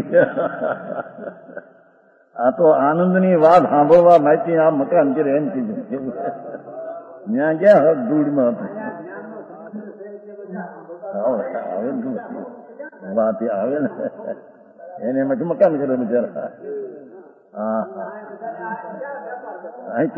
આ તો આનંદની વાત સાંભળવા માહિતી આ મકાન કરે એમ કીધું. ત્યાં ગયા ધૂળમાં આવે વાત આવે ને એને એમ મકાન કરે બિચારા. હા હા અહીં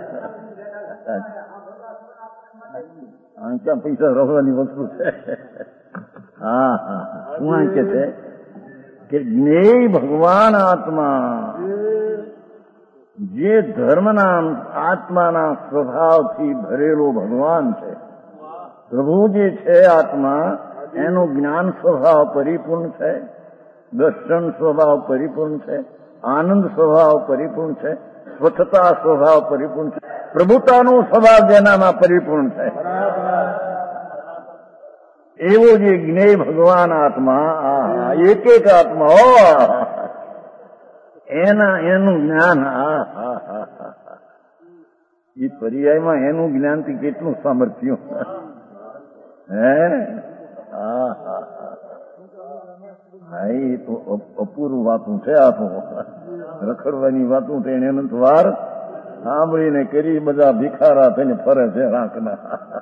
ક્યાં પૈસા રોકવાની વસ્તુ છે. હા હા શું અહીં કે છે કે જ્ઞેય ભગવાન આત્મા, જે ધર્મના આત્માના સ્વભાવથી ભરેલો ભગવાન છે. પ્રભુ જે છે આત્મા, એનો જ્ઞાન સ્વભાવ પરિપૂર્ણ છે, દર્શન સ્વભાવ પરિપૂર્ણ છે, આનંદ સ્વભાવ પરિપૂર્ણ છે, સ્વચ્છતા સ્વભાવ પરિપૂર્ણ છે, પ્રભુતાનો સ્વભાવ જેનામાં પરિપૂર્ણ છે. એવો જે જ્ઞેય ભગવાન આત્મા, આ એક એક આત્મા એના એનું જ્ઞાન હા હા હા હા એ પર્યાયમાં એનું જ્ઞાનથી કેટલું સામર્થ્ય. હે હા હા હા એ તો અપૂર્વ વાતું છે. આ તો રખડવાની વાતું છે. એને અનંત વાર સાંભળીને કરી બધા ભિખારા થઈને ફરે છે રાખના.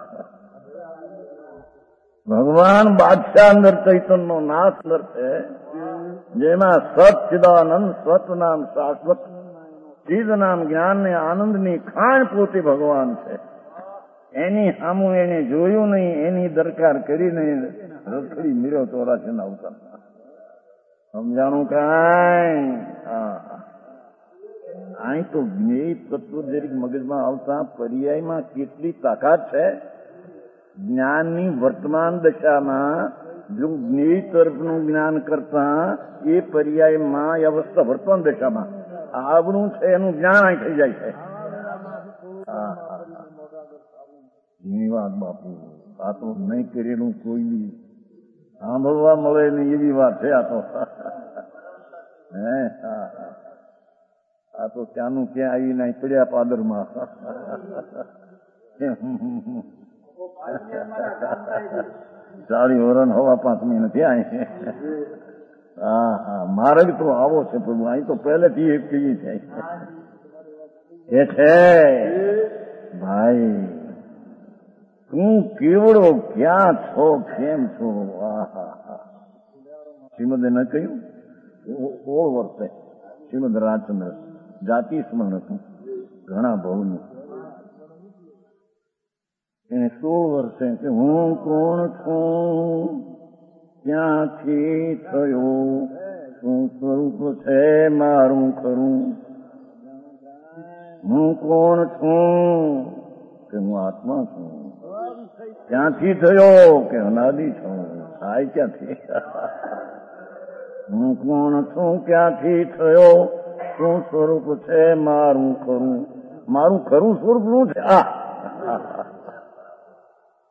ભગવાન બાદશાહ અંદર ચૈતન્ય નાથ અંદર છે, જેમાં સચ્ચિદાનંદ સત નામ શાશ્વત ચીજ નામ જ્ઞાન ને આનંદ ની ખાણ પોતે ભગવાન છે. એની સામું એને જોયું નહીં, એની દરકાર કરી નહીં, રખડી mirયો ચોરાસી ના અવતાર. સમજાણું કાંઈ? હા અહીં તો જ્ઞેય તત્વ દરેક મગજમાં આવતા પર્યાયમાં કેટલી તાકાત છે. જ્ઞાનની વર્તમાન દશામાં જો જ્ઞેય તરફનું જ્ઞાન કરતા એ પર્યાયમાં એ અવસ્થા વર્તમાન દશામાં આવડું છે એનું જ્ઞાન અહીં થઈ જાય છે. હા હા એની વાત બાપુ, આ તો નહીં કરેલું કોઈ બી સાંભળવા મળે નહીં એવી વાત છે. આ તો હે હા આ તો ત્યાંનું ક્યાં આવીને અહીં પડ્યા પાદરમાં. ચાલી વરણ હવા પાંચ મહિને ત્યાં. હા હા માર્ગ તો આવો છે પ્રભુ. અહીં તો પહેલેથી એક કહીએ છે એ છે ભાઈ તું કેવડો ક્યાં છો, કેમ છો? હા હા હા શ્રીમદે ન કહ્યું સોળ વર્ષે શ્રીમદ રાજચંદ્ર જાતિ સ્મરણ હતું ઘણા બહુનું. એને સોળ વર્ષે કે હું કોણ છું, ક્યાંથી થયો, શું સ્વરૂપ છે મારું ખરું. હું કોણ છું કે હું આત્મા છું, ક્યાંથી થયો કે અનાદિ છું. થાય ક્યાંથી? હું કોણ છું, ક્યાંથી થયો, શું સ્વરૂપ છે મારું ખરું. મારું ખરું સ્વરૂપ શું છે? આ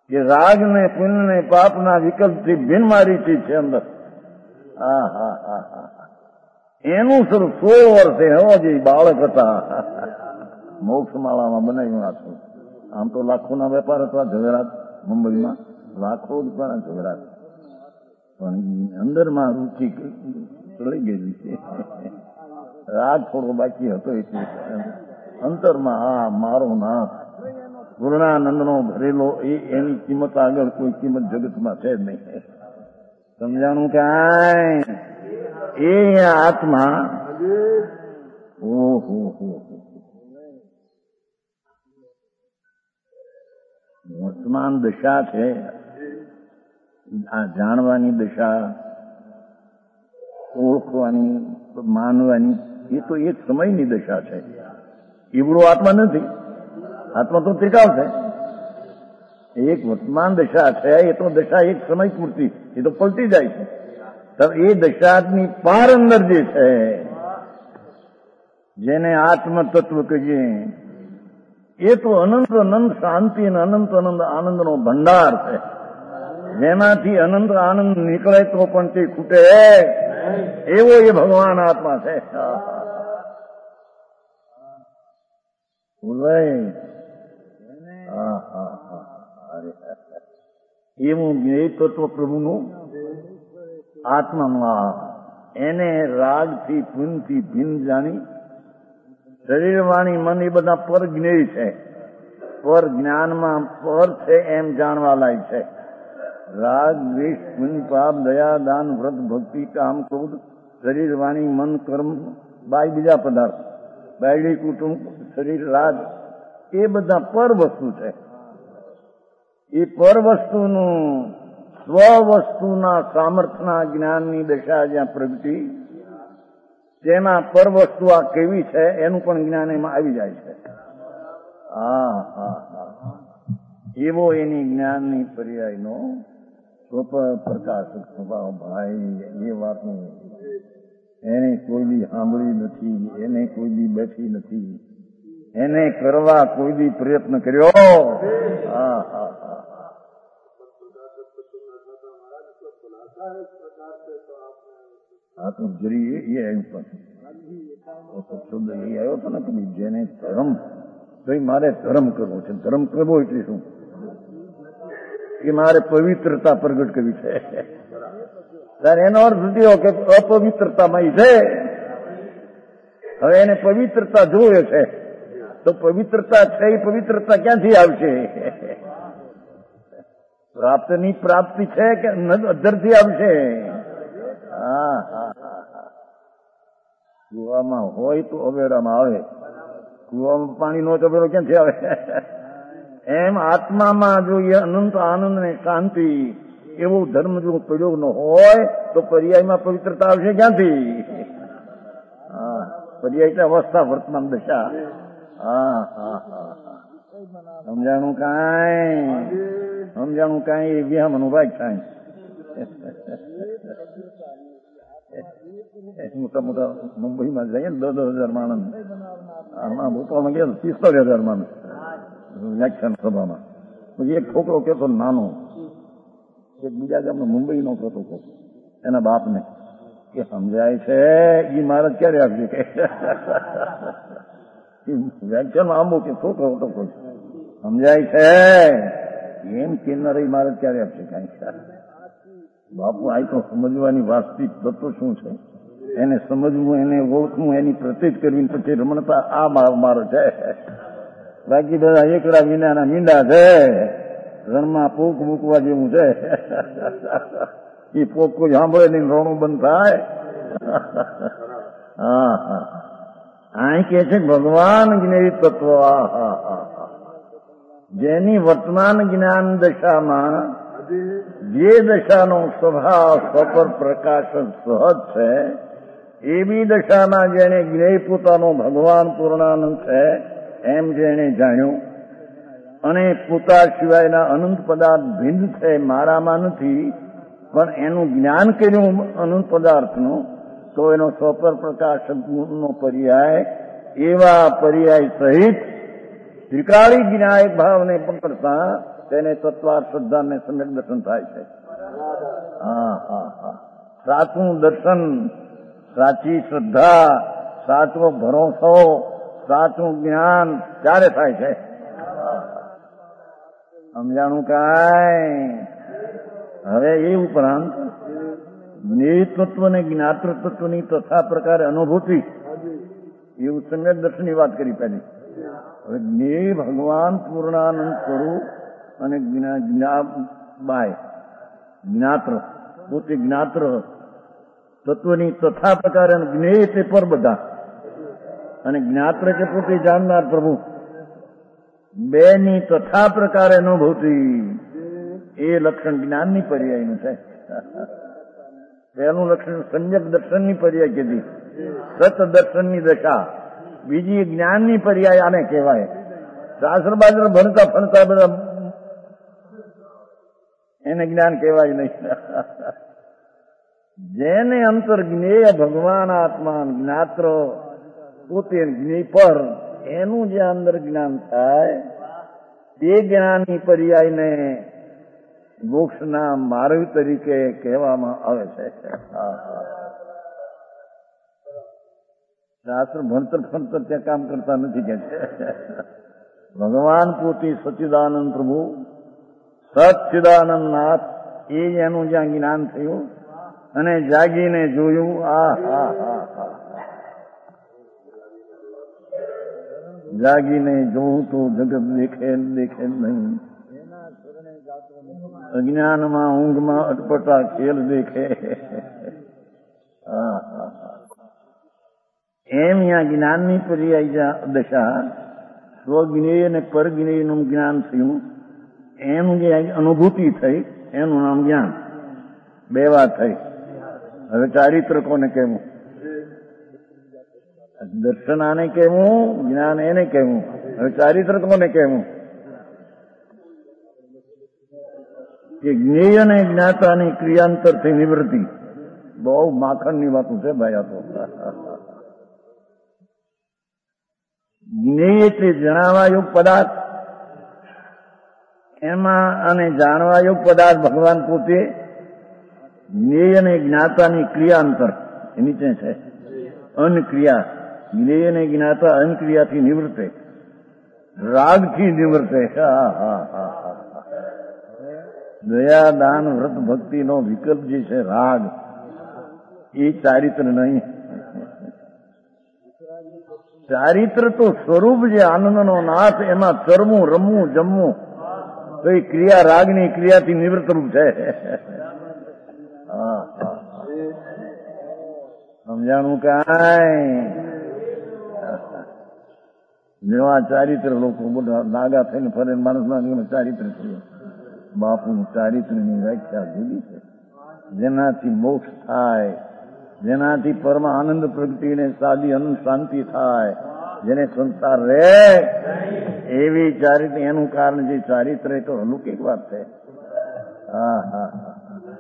કે રાગ ને પુણ્ય ને પાપના વિકલ્પથી ભિન્ન મારી ચીજ છે અંદર. હા હા હા હા એનું સ્વરૂપ સોળ વર્ષે હો જે બાળક હતા મોક્ષમાળામાં બનાવ્યું આખું. આમ તો લાખોના વેપાર હતા ઝઘડાટ મુંબઈમાં, લાખો રૂપિયાના ઝઘડાટ, પણ અંદરમાં રૂચિ ચડી ગયેલી છે. રાગ થોડો બાકી હતો એટલે અંતરમાં હા મારો નાથ પૂર્ણાનંદનો ભરેલો એ એની કિંમત આગળ કોઈ કિંમત જગતમાં છે જ નહીં. સમજાણું કાંઈ? એ આત્મા ઓહો હો વર્તમાન દશા છે, આ જાણવાની દશા, ઓળખવાની, માનવાની, એ તો એક સમયની દશા છે. એવડો આત્મા નથી. આત્મા તો ત્રિકાળ છે. એક વર્તમાન દશા છે, એ તો દશા એક સમય પૂરતી, એ તો પલટી જાય છે. તો એ દશાની પાર અંદર જે છે જેને આત્મ તત્વ કહીએ એ તો અનંત અનંત શાંતિ અને અનંત અનંત આનંદનો ભંડાર છે. જેમાંથી અનંત આનંદ નીકળે તો પણ તે ખૂટે એવો એ ભગવાન આત્મા છે. એવું જ્ઞેય તત્વ પ્રભુનું આત્મામાં એને રાગથી પુણ્યથી ભિન્ન જાણી શરીર વાણી મન એ બધા પર જ્ઞેય છે. પર જ્ઞાનમાં પર છે એમ જાણવા લાયક છે. રાગ દ્વેષ પુણ્ય પાપ દયા દાન વ્રત ભક્તિ કામ ક્રોધ શરીર વાણી મન કર્મ બાય બીજા પદાર્થ બાયડી કુટુંબ શરીર રાગ એ બધા પર વસ્તુ છે. એ પર વસ્તુનું સ્વ વસ્તુના સામર્થ્યના જ્ઞાનની દશા જ્યાં પ્રગટી તેમાં પર વસ્તુ આ કેવી છે એનું પણ જ્ઞાન એમાં આવી જાય છે. હા હા હા એવો એની જ્ઞાનની પર્યાયનો પ્રકાશક સ્વભાવ. ભાઈ એ વાતનું એને કોઈ દી સાંભળી નથી, એને કોઈ દી બેઠી નથી, એને કરવા કોઈ દી પ્રયત્ન કર્યો. હા હા હા હા તો જરી એ આવ્યું પણ શબ્દ એ આવ્યો હતો ને કે જેને ધર્મ કઈ મારે ધર્મ કરવો છે. ધર્મ કરવો એટલે શું કે મારે પવિત્રતા પ્રગટ કરવી છે. ત્યારે એનો અર્થ થયો કે અપવિત્રતામાં છે. હવે એને પવિત્રતા જોવે છે તો પવિત્રતા છે એ પવિત્રતા ક્યાંથી આવશે? પ્રાપ્તની પ્રાપ્તિ છે કે અધરથી આવશે? હા હા હા કુવામાં હોય તો અવેરામાં આવે, કુવામાં પાણી નો અવેરો ક્યાંથી આવે? એમ આત્મામાં જો એ અનંત આનંદ ને શાંતિ એવો ધર્મ જો પડ્યો ન હોય તો પર્યાયમાં પવિત્રતા આવશે ક્યાંથી? હા પર્યાય એટલે અવસ્થા વર્તમાન દશા. હા હા હા સમજાણું કાંઈ? સમજાણું કાંઈ? એ વ્યામનું ભાગ કાંઈ મોટા મોટા મુંબઈમાં જઈએ ને દસ દસ હજાર માણસ, આમાં ભોપાલમાં ગયા પિસ્તાલીસ હજાર માણસ વ્યાખ્યાન સભામાં. પછી એક છોકરો કહેતો નાનો, એક બીજા ગામનો મુંબઈનો કહેતો એના બાપને કે સમજાય છે એ મહારાજ ક્યારે આપશે કે વ્યાખ્યાનમાં આંબો કે છોકરો હતો કોઈ સમજાય છે એમ કેનારી મહારાજ ક્યારે આપશે કાંઈ? બાપુ આ તો સમજવાની વાસ્તવિક તત્વ શું છે એને સમજવું, એને ઓળખવું, એની પ્રતીત કરવી, પછી રમણતા આ મારો છે. બાકી બધા એકડા વિનાના મીંડા છે, રણમાં પોક મૂકવા જેવું છે. એ પોક કોઈ સાંભળે નહીં, રણું બંધ થાય. હા હા અહીં કે છે ભગવાન જ્ઞેય તત્વ. હા હા હા જેની વર્તમાન જ્ઞાન દશામાં જે દશાનો સ્વભાવ સ્વપર પ્રકાશ સહજ છે એવી દશામાં જેને જ્ઞેય પોતાનો ભગવાન પૂર્ણાનંદ છે એમ જેને જાણ્યું અને પોતા સિવાયના અનંત પદાર્થ ભિન્ન છે, મારામાં નથી, પણ એનું જ્ઞાન કર્યું અનંત પદાર્થનું, તો એનો સ્વપર પ્રકાશનો પર્યાય એવા પર્યાય સહિત ત્રિકાળી જ્ઞાયક ભાવને પકડતા તેને તત્વાર શ્રદ્ધા ને સમ્યક દર્શન થાય છે. હા હા હા સાચું દર્શન, સાચી શ્રદ્ધા, સાચો ભરોસો, સાચું જ્ઞાન ક્યારે થાય છે? સમજાણું કાંઈ? હવે એ ઉપરાંત જ્ઞેય તત્વ ને જ્ઞાતૃ તત્વની તથા પ્રકારે અનુભૂતિ એવું સમ્યક દર્શનની વાત કરી પહેલી. હવે જ્ઞેય ભગવાન પૂર્ણાનંદ સ્વરૂપ અને બાય જ્ઞાત્ર પોતે જ્ઞાત્ર તત્વની તથા પ્રકારે જ્ઞેય તે પર બધા અને જ્ઞાત્ર કે પોતે જાણનાર પ્રભુ બે ની તથા પ્રકારે અનુભૂતિ એ લક્ષણ જ્ઞાનની પર્યાયનું છે. પહેલું લક્ષણ સમ્યક દર્શનની પર્યાય કીધી, સત દર્શનની દશા. બીજી જ્ઞાનની પર્યાય આને કહેવાય. શાસ્ત્ર બાસ્ત્ર ભણતા ભણતા બધા એને જ્ઞાન કહેવાય નહીં. જેને અંતર જ્ઞેય ભગવાન આત્મા જ્ઞાત્ર પોતે જ્ઞેય પર એનું જે અંદર જ્ઞાન થાય તે જ્ઞાનની પર્યાયને મોક્ષના માર્ગ તરીકે કહેવામાં આવે છે. શાસ્ત્ર ભણતર ભણતર ત્યાં કામ કરતા નથી કે છે. ભગવાન પોતે સચ્ચિદાનંદ પ્રભુ સચ્ચિદાનંદ નાથ એ એનું જ્યાં જ્ઞાન થયું અને જાગીને જોયું. આ હા હા હા જાગીને જોઉં તો જગત દેખે દેખે નહીં, અજ્ઞાનમાં ઊંઘમાં અટપટા ખેલ દેખે. એમ ત્યાં જ્ઞાનની પર્યાય દશા સ્વજ્ઞેય અને પરજ્ઞેયનું જ્ઞાન થયું એનું જે અનુભૂતિ થઈ એનું નામ જ્ઞાન. બે વાત થઈ. હવે ચારિત્ર કોને કહેવું? દર્શન આને કહેવું, જ્ઞાન એને કહેવું. હવે ચારિત્ર કોને કહેવું? કે જ્ઞેય અને જ્ઞાતાની ક્રિયાંતરથી નિવૃત્તિ. બહુ માખણની વાતો છે ભાઈ આ તો. જ્ઞેય એટલે જણાવાયો પદાર્થ, એમાં અને જાણવાયો પદાર્થ ભગવાન પોતે. જ્ઞેય અને જ્ઞાતાની ક્રિયાંતર એ નીચે છે અનક્રિયા. જ્ઞેય અને જ્ઞાતા અનક્રિયાથી નિવૃત્તે, રાગથી નિવૃત્તે. હા હા હા હા દયા દાન વ્રત ભક્તિનો વિકલ્પ જે છે રાગ, એ ચારિત્ર નહીં. ચારિત્ર તો સ્વરૂપ જે આનંદનો નાથ, એમાં ચરવું રમવું જમવું તો એ ક્રિયા રાગની ક્રિયાથી નિવૃત્ત રૂપ છે. સમજાણું કાંઈ? જેવા ચારિત્ર લોકો બધા નાગા થઈને ફરે માણસના ચારિત્ર થયું. બાપુનું ચારિત્રની વ્યાખ્યા જુદી છે. જેનાથી મોક્ષ થાય, જેનાથી પરમ આનંદ પ્રગટીને સાદી અનંત શાંતિ થાય, જેને સંસાર રહે એવી ચારિત્ર, એનું કારણ જે ચારિત્ર એ તો અલૌકિક વાત છે. હા હા હા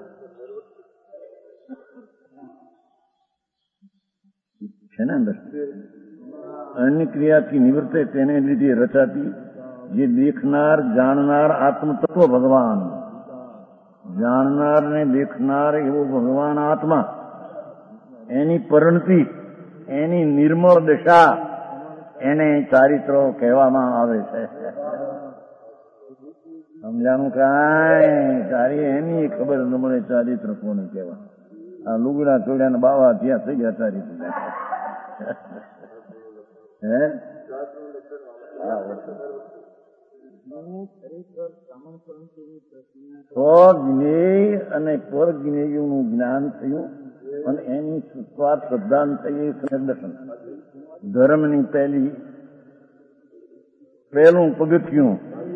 છે ને અંદર અન્ય ક્રિયાથી નિવૃત્તે તેને લીધે રચાતી જે દેખનાર જાણનાર આત્મતત્વ ભગવાન, જાણનાર ને દેખનાર એવો ભગવાન આત્મા, એની પરિણતિ, એની નિર્મળ દશા, એને ચારિત્રો કહેવામાં આવે છે. સમજાણું કાંઈ? તારી એની ખબર ન મળે ચારિત્ર કોને કહેવા. આ લુગડા ચોડ્યા ને બાવા ત્યાં થઈ ગયા ચારિત્ર. હે સ્વજ્ઞેય અને પરજ્ઞેયનું જ્ઞાન થયું અને એની સ્વાર્થ શ્રદ્ધાન થઈ દર્શન. ધર્મની પહેલી પહેલું પગથિયું,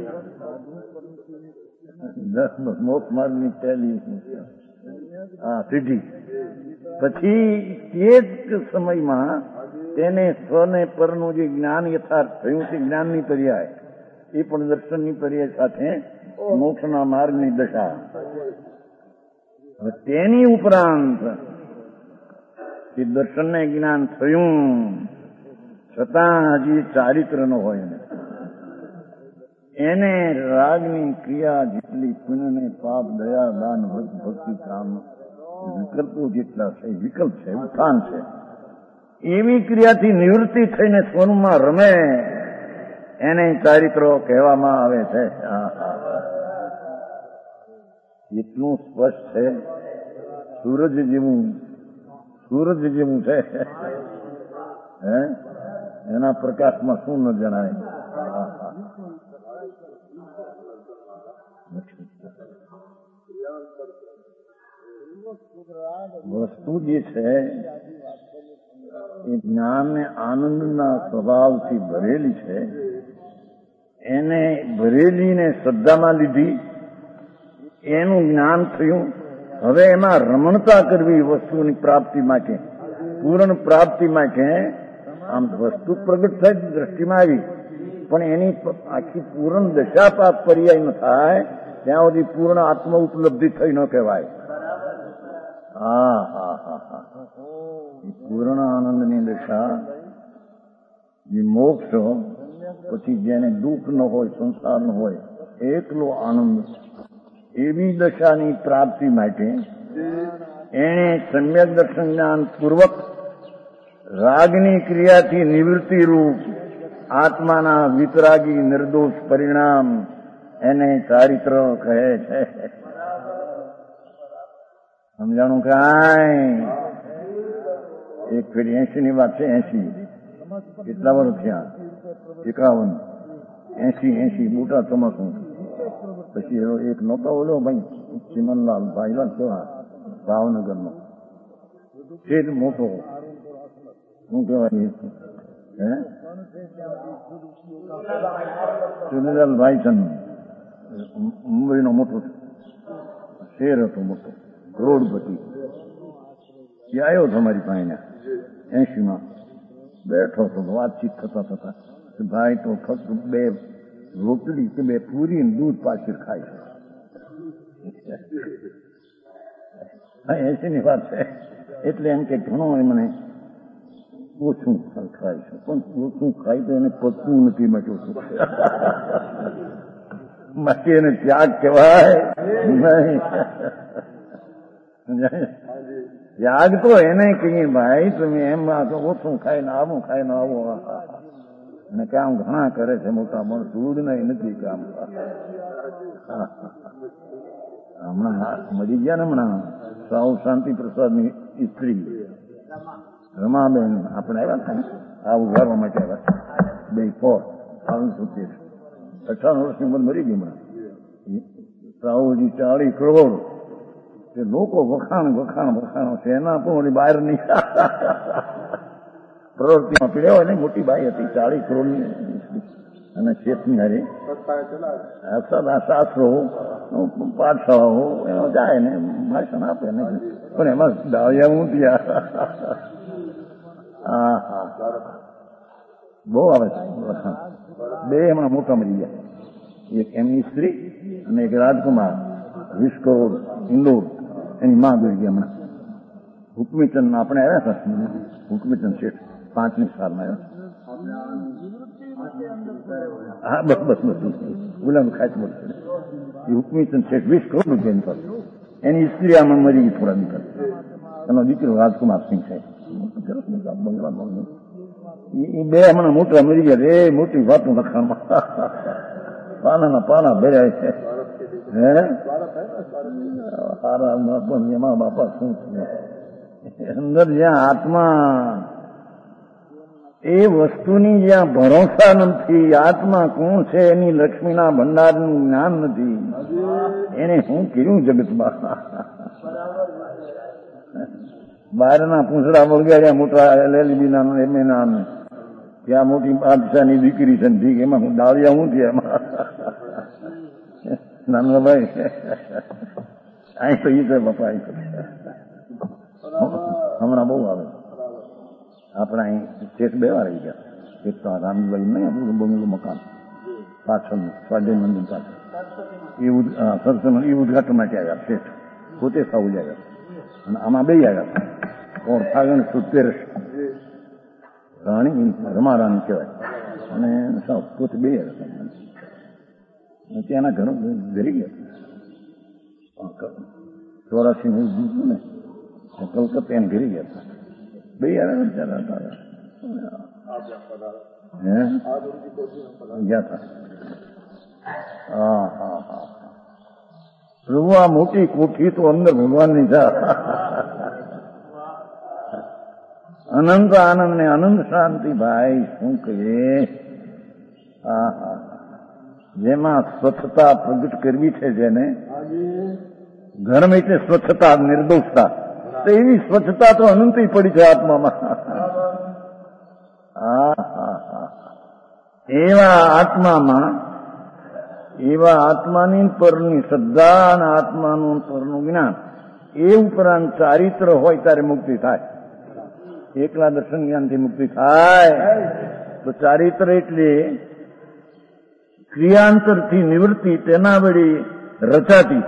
મોક્ષ માર્ગની પહેલી હા સીધી. પછી તે જ સમયમાં તેને સ્વને પરનું જે જ્ઞાન યથાર્થ થયું તે જ્ઞાનની પર્યાય, એ પણ દર્શનની પર્યાય સાથે મોક્ષના માર્ગની દશા. હવે તેની ઉપરાંત એ દર્શનને જ્ઞાન થયું છતાં હજી ચારિત્ર ન હોય. એને રાગની ક્રિયા જેટલી પુણ્યને પાપ દયા દાન ભક્તિ કામ વિકલ્પો જેટલા છે વિકલ્પ છે ઉત્થાન છે એવી ક્રિયાથી નિવૃત્તિ થઈને સ્વરૂપમાં રમે એને ચારિત્રો કહેવામાં આવે છે. એટલું સ્પષ્ટ છે સૂરજ જેવું સૂરજ જેવું છે હે એના પ્રકાશમાં શું ન જણાય. વસ્તુ જે છે એ જ્ઞાન ને આનંદના સ્વભાવથી ભરેલી છે. એને ભરેલીને શ્રદ્ધામાં લીધી, એનું જ્ઞાન થયું. હવે એમાં રમણતા કરવી વસ્તુની પ્રાપ્તિ માટે, પૂર્ણ પ્રાપ્તિ માટે. આમ વસ્તુ પ્રગટ થઈ દ્રષ્ટિમાં આવી, પણ એની આખી પૂર્ણ દશા પાપ પર્યાય ન થાય ત્યાં સુધી પૂર્ણ આત્મ ઉપલબ્ધિ થઈ ન કહેવાય. હા હા હા હા પૂર્ણ આનંદની દશા જે મોક્ષ, પછી જેને દુઃખ ન હોય, સંસાર ન હોય, એકલો આનંદ, એવી દશાની પ્રાપ્તિ માટે એને સમ્યક દર્શન જ્ઞાન પૂર્વક રાગની ક્રિયાથી નિવૃત્તિ રૂપ આત્માના વિતરાગી નિર્દોષ પરિણામ એને ચારિત્ર કહે છે. સમજાણું કાંઈ? એક ફેરી એસી ની વાત છે. એસી કેટલા વર્ષ થયા? એકાવન એસી એસી મોટા ચોમાસું. પછી એનો એક નહોતો ઓલો ભાઈ ચિમનલાલ ભાઈલાલ કેવા ભાવનગરનો છે મોટો, શું કહેવાય હે ચુનીલાલ ભાઈચંદ, મુંબઈનો મોટો શેર હતો, મોટો કરોડપતિ. એ આવ્યો હતો અમારી પાસે એસી માં, બેઠો હતો વાતચીત થતા થતા. ભાઈ તો ફક્ત બે રોટલી કે બે પૂરી દૂધ પાછળ ખાય છે. એસી ની વાત છે. એટલે એમ કે ઘણો એ મને ઓછું ખાય છે, પણ ઓછું ખાય તો એને પચવું નથી. માટે ઓછું બાકી એને ત્યાગ કહેવાય નહીં. ત્યાગ તો એને કહીએ ભાઈ તમે એમ ઓછું ખાઈને આવું ખાઈને આવો. અને કામ ઘણા કરે છે મોટા, પણ દૂધ નહીં નથી કામ. હમણાં મરી ગયા ને હમણાં સાઉ શાંતિ પ્રસાદની સ્ત્રી રમાબેન આપણે આવ્યા હતા ને આ ઉઘાડવા માટે આવ્યા, બે ફોર સિત્તેર અઠાવન વર્ષની ઉંમર મરી ગઈ હમણાં. સાઉજી ચાળીસ કરોડ તે લોકો વખાણ વખાણ વખાણ છે એના પણ બહાર નહીં. પ્રવૃત્તિમાં પીડ્યા હોય ને, મોટી બાઈ હતી ચાળીસ કરોડની અને શેઠની હારી શાસ્ત્રો પાઠશાળાઓ એમાં જાય ને ભાષણ આપે ને, પણ એમાં દાળિયા હું ત્યાં હા હા બહુ આવે છે વખાણ. બે હમણાં મોટા મળી ગયા, એક એમની સ્ત્રી અને એક રાજકુમાર વીસ કરોડ ઇન્દોર, એની માં ગઈ ગયા હમણાં. હુકમીચંદ આપણે આવ્યા હતા, હુકમીચંદ શેઠ પાંચમી સાલમાં આવ્યા. હા બસ બસ બસ ગુલામ ખાસ મળશે. એ હુકમીચંદ શેઠ વીસ કરોડ રૂપિયા પર, એની સ્ત્રી આમાં મરી ગઈ થોડા નીકળ. એનો દીકરો રાજકુમાર સિંહ છે, બંગલા. એ બે હમણાં મોટા મરી ગયા. એ મોટી વાતું લખાણમાં પાનાના પાના ભર્યા છે. હે સારા પણ એમાં બાપા શું છે અંદર જ્યાં આત્મા એ વસ્તુની જ્યાં ભરોસા નથી, આત્મા કોણ છે એની લક્ષ્મીના ભંડારનું જ્ઞાન નથી, એને શું કર્યું જગતમાં? બહારના પૂંછડા વળગાડ્યા મોટા એલએલબીના એમએના, ત્યાં મોટી બાદશાહની દીકરી છે ઠીક, એમાં હું ડાળિયા હું થયા એમાં નાના ભાઈ અહીં તો ઈ છે બાપા. અહીં હમણાં બહુ આવે આપણા અહીં શેઠ બે વાર આવી ગયા. એક તો રામભાઈ નહીં આપણું બંગલું મકાન પાછળનું સ્વાધ્યાય મંદિર પાછળ એ સત્સંગ એ ઉદઘાટન માટે આવ્યા શેઠ, પોતે સાઉજ આવ્યા. અને આમાં બે આવ્યા કોણ ફાગણ સુતેર રાણી રમા રાણી કહેવાય, અને સાવ પોતે બે આવ્યા. ત્યાંના ઘણું ઘરી ગયા ચોરાસી નું જીતું ને કલકત્તા એને ઘરી ગયા હતા બે યાર હે ગયા હતા. હા હા હા પ્રભુ આ મોટી કોઠી તો અંદર ભગવાનની છે. અનંત આનંદ ને અનંત શાંતિ ભાઈ શું કહીએ. હા હા જેમાં સ્વચ્છતા પ્રગટ કરવી છે જેને ઘરમાં એટલે સ્વચ્છતા નિર્દોષતા તો એવી સ્વચ્છતા તો અનંત પડી છે આત્મામાં. હા હા હા એવા આત્મામાં એવા આત્માની પરની શ્રદ્ધા અને આત્માનું પરનું જ્ઞાન એ ઉપરાંત ચારિત્ર હોય ત્યારે મુક્તિ થાય. એકલા દર્શન જ્ઞાનથી મુક્તિ થાય તો ચારિત્ર એટલે ક્રિયાંતરથી નિવૃત્તિ તેના વળી રચાતી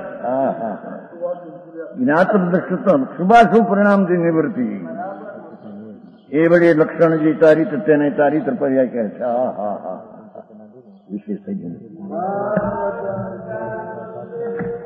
જ્ઞાતર દ્રષ્ટતમ શુભાશુભ પરિણામથી નિવૃત્તિ એ વળી લક્ષણજી ચારિત્ર તેને ચારિત્ર પર્યાય કહે છે. હા હા હા વિશેષ થઈ ગયું.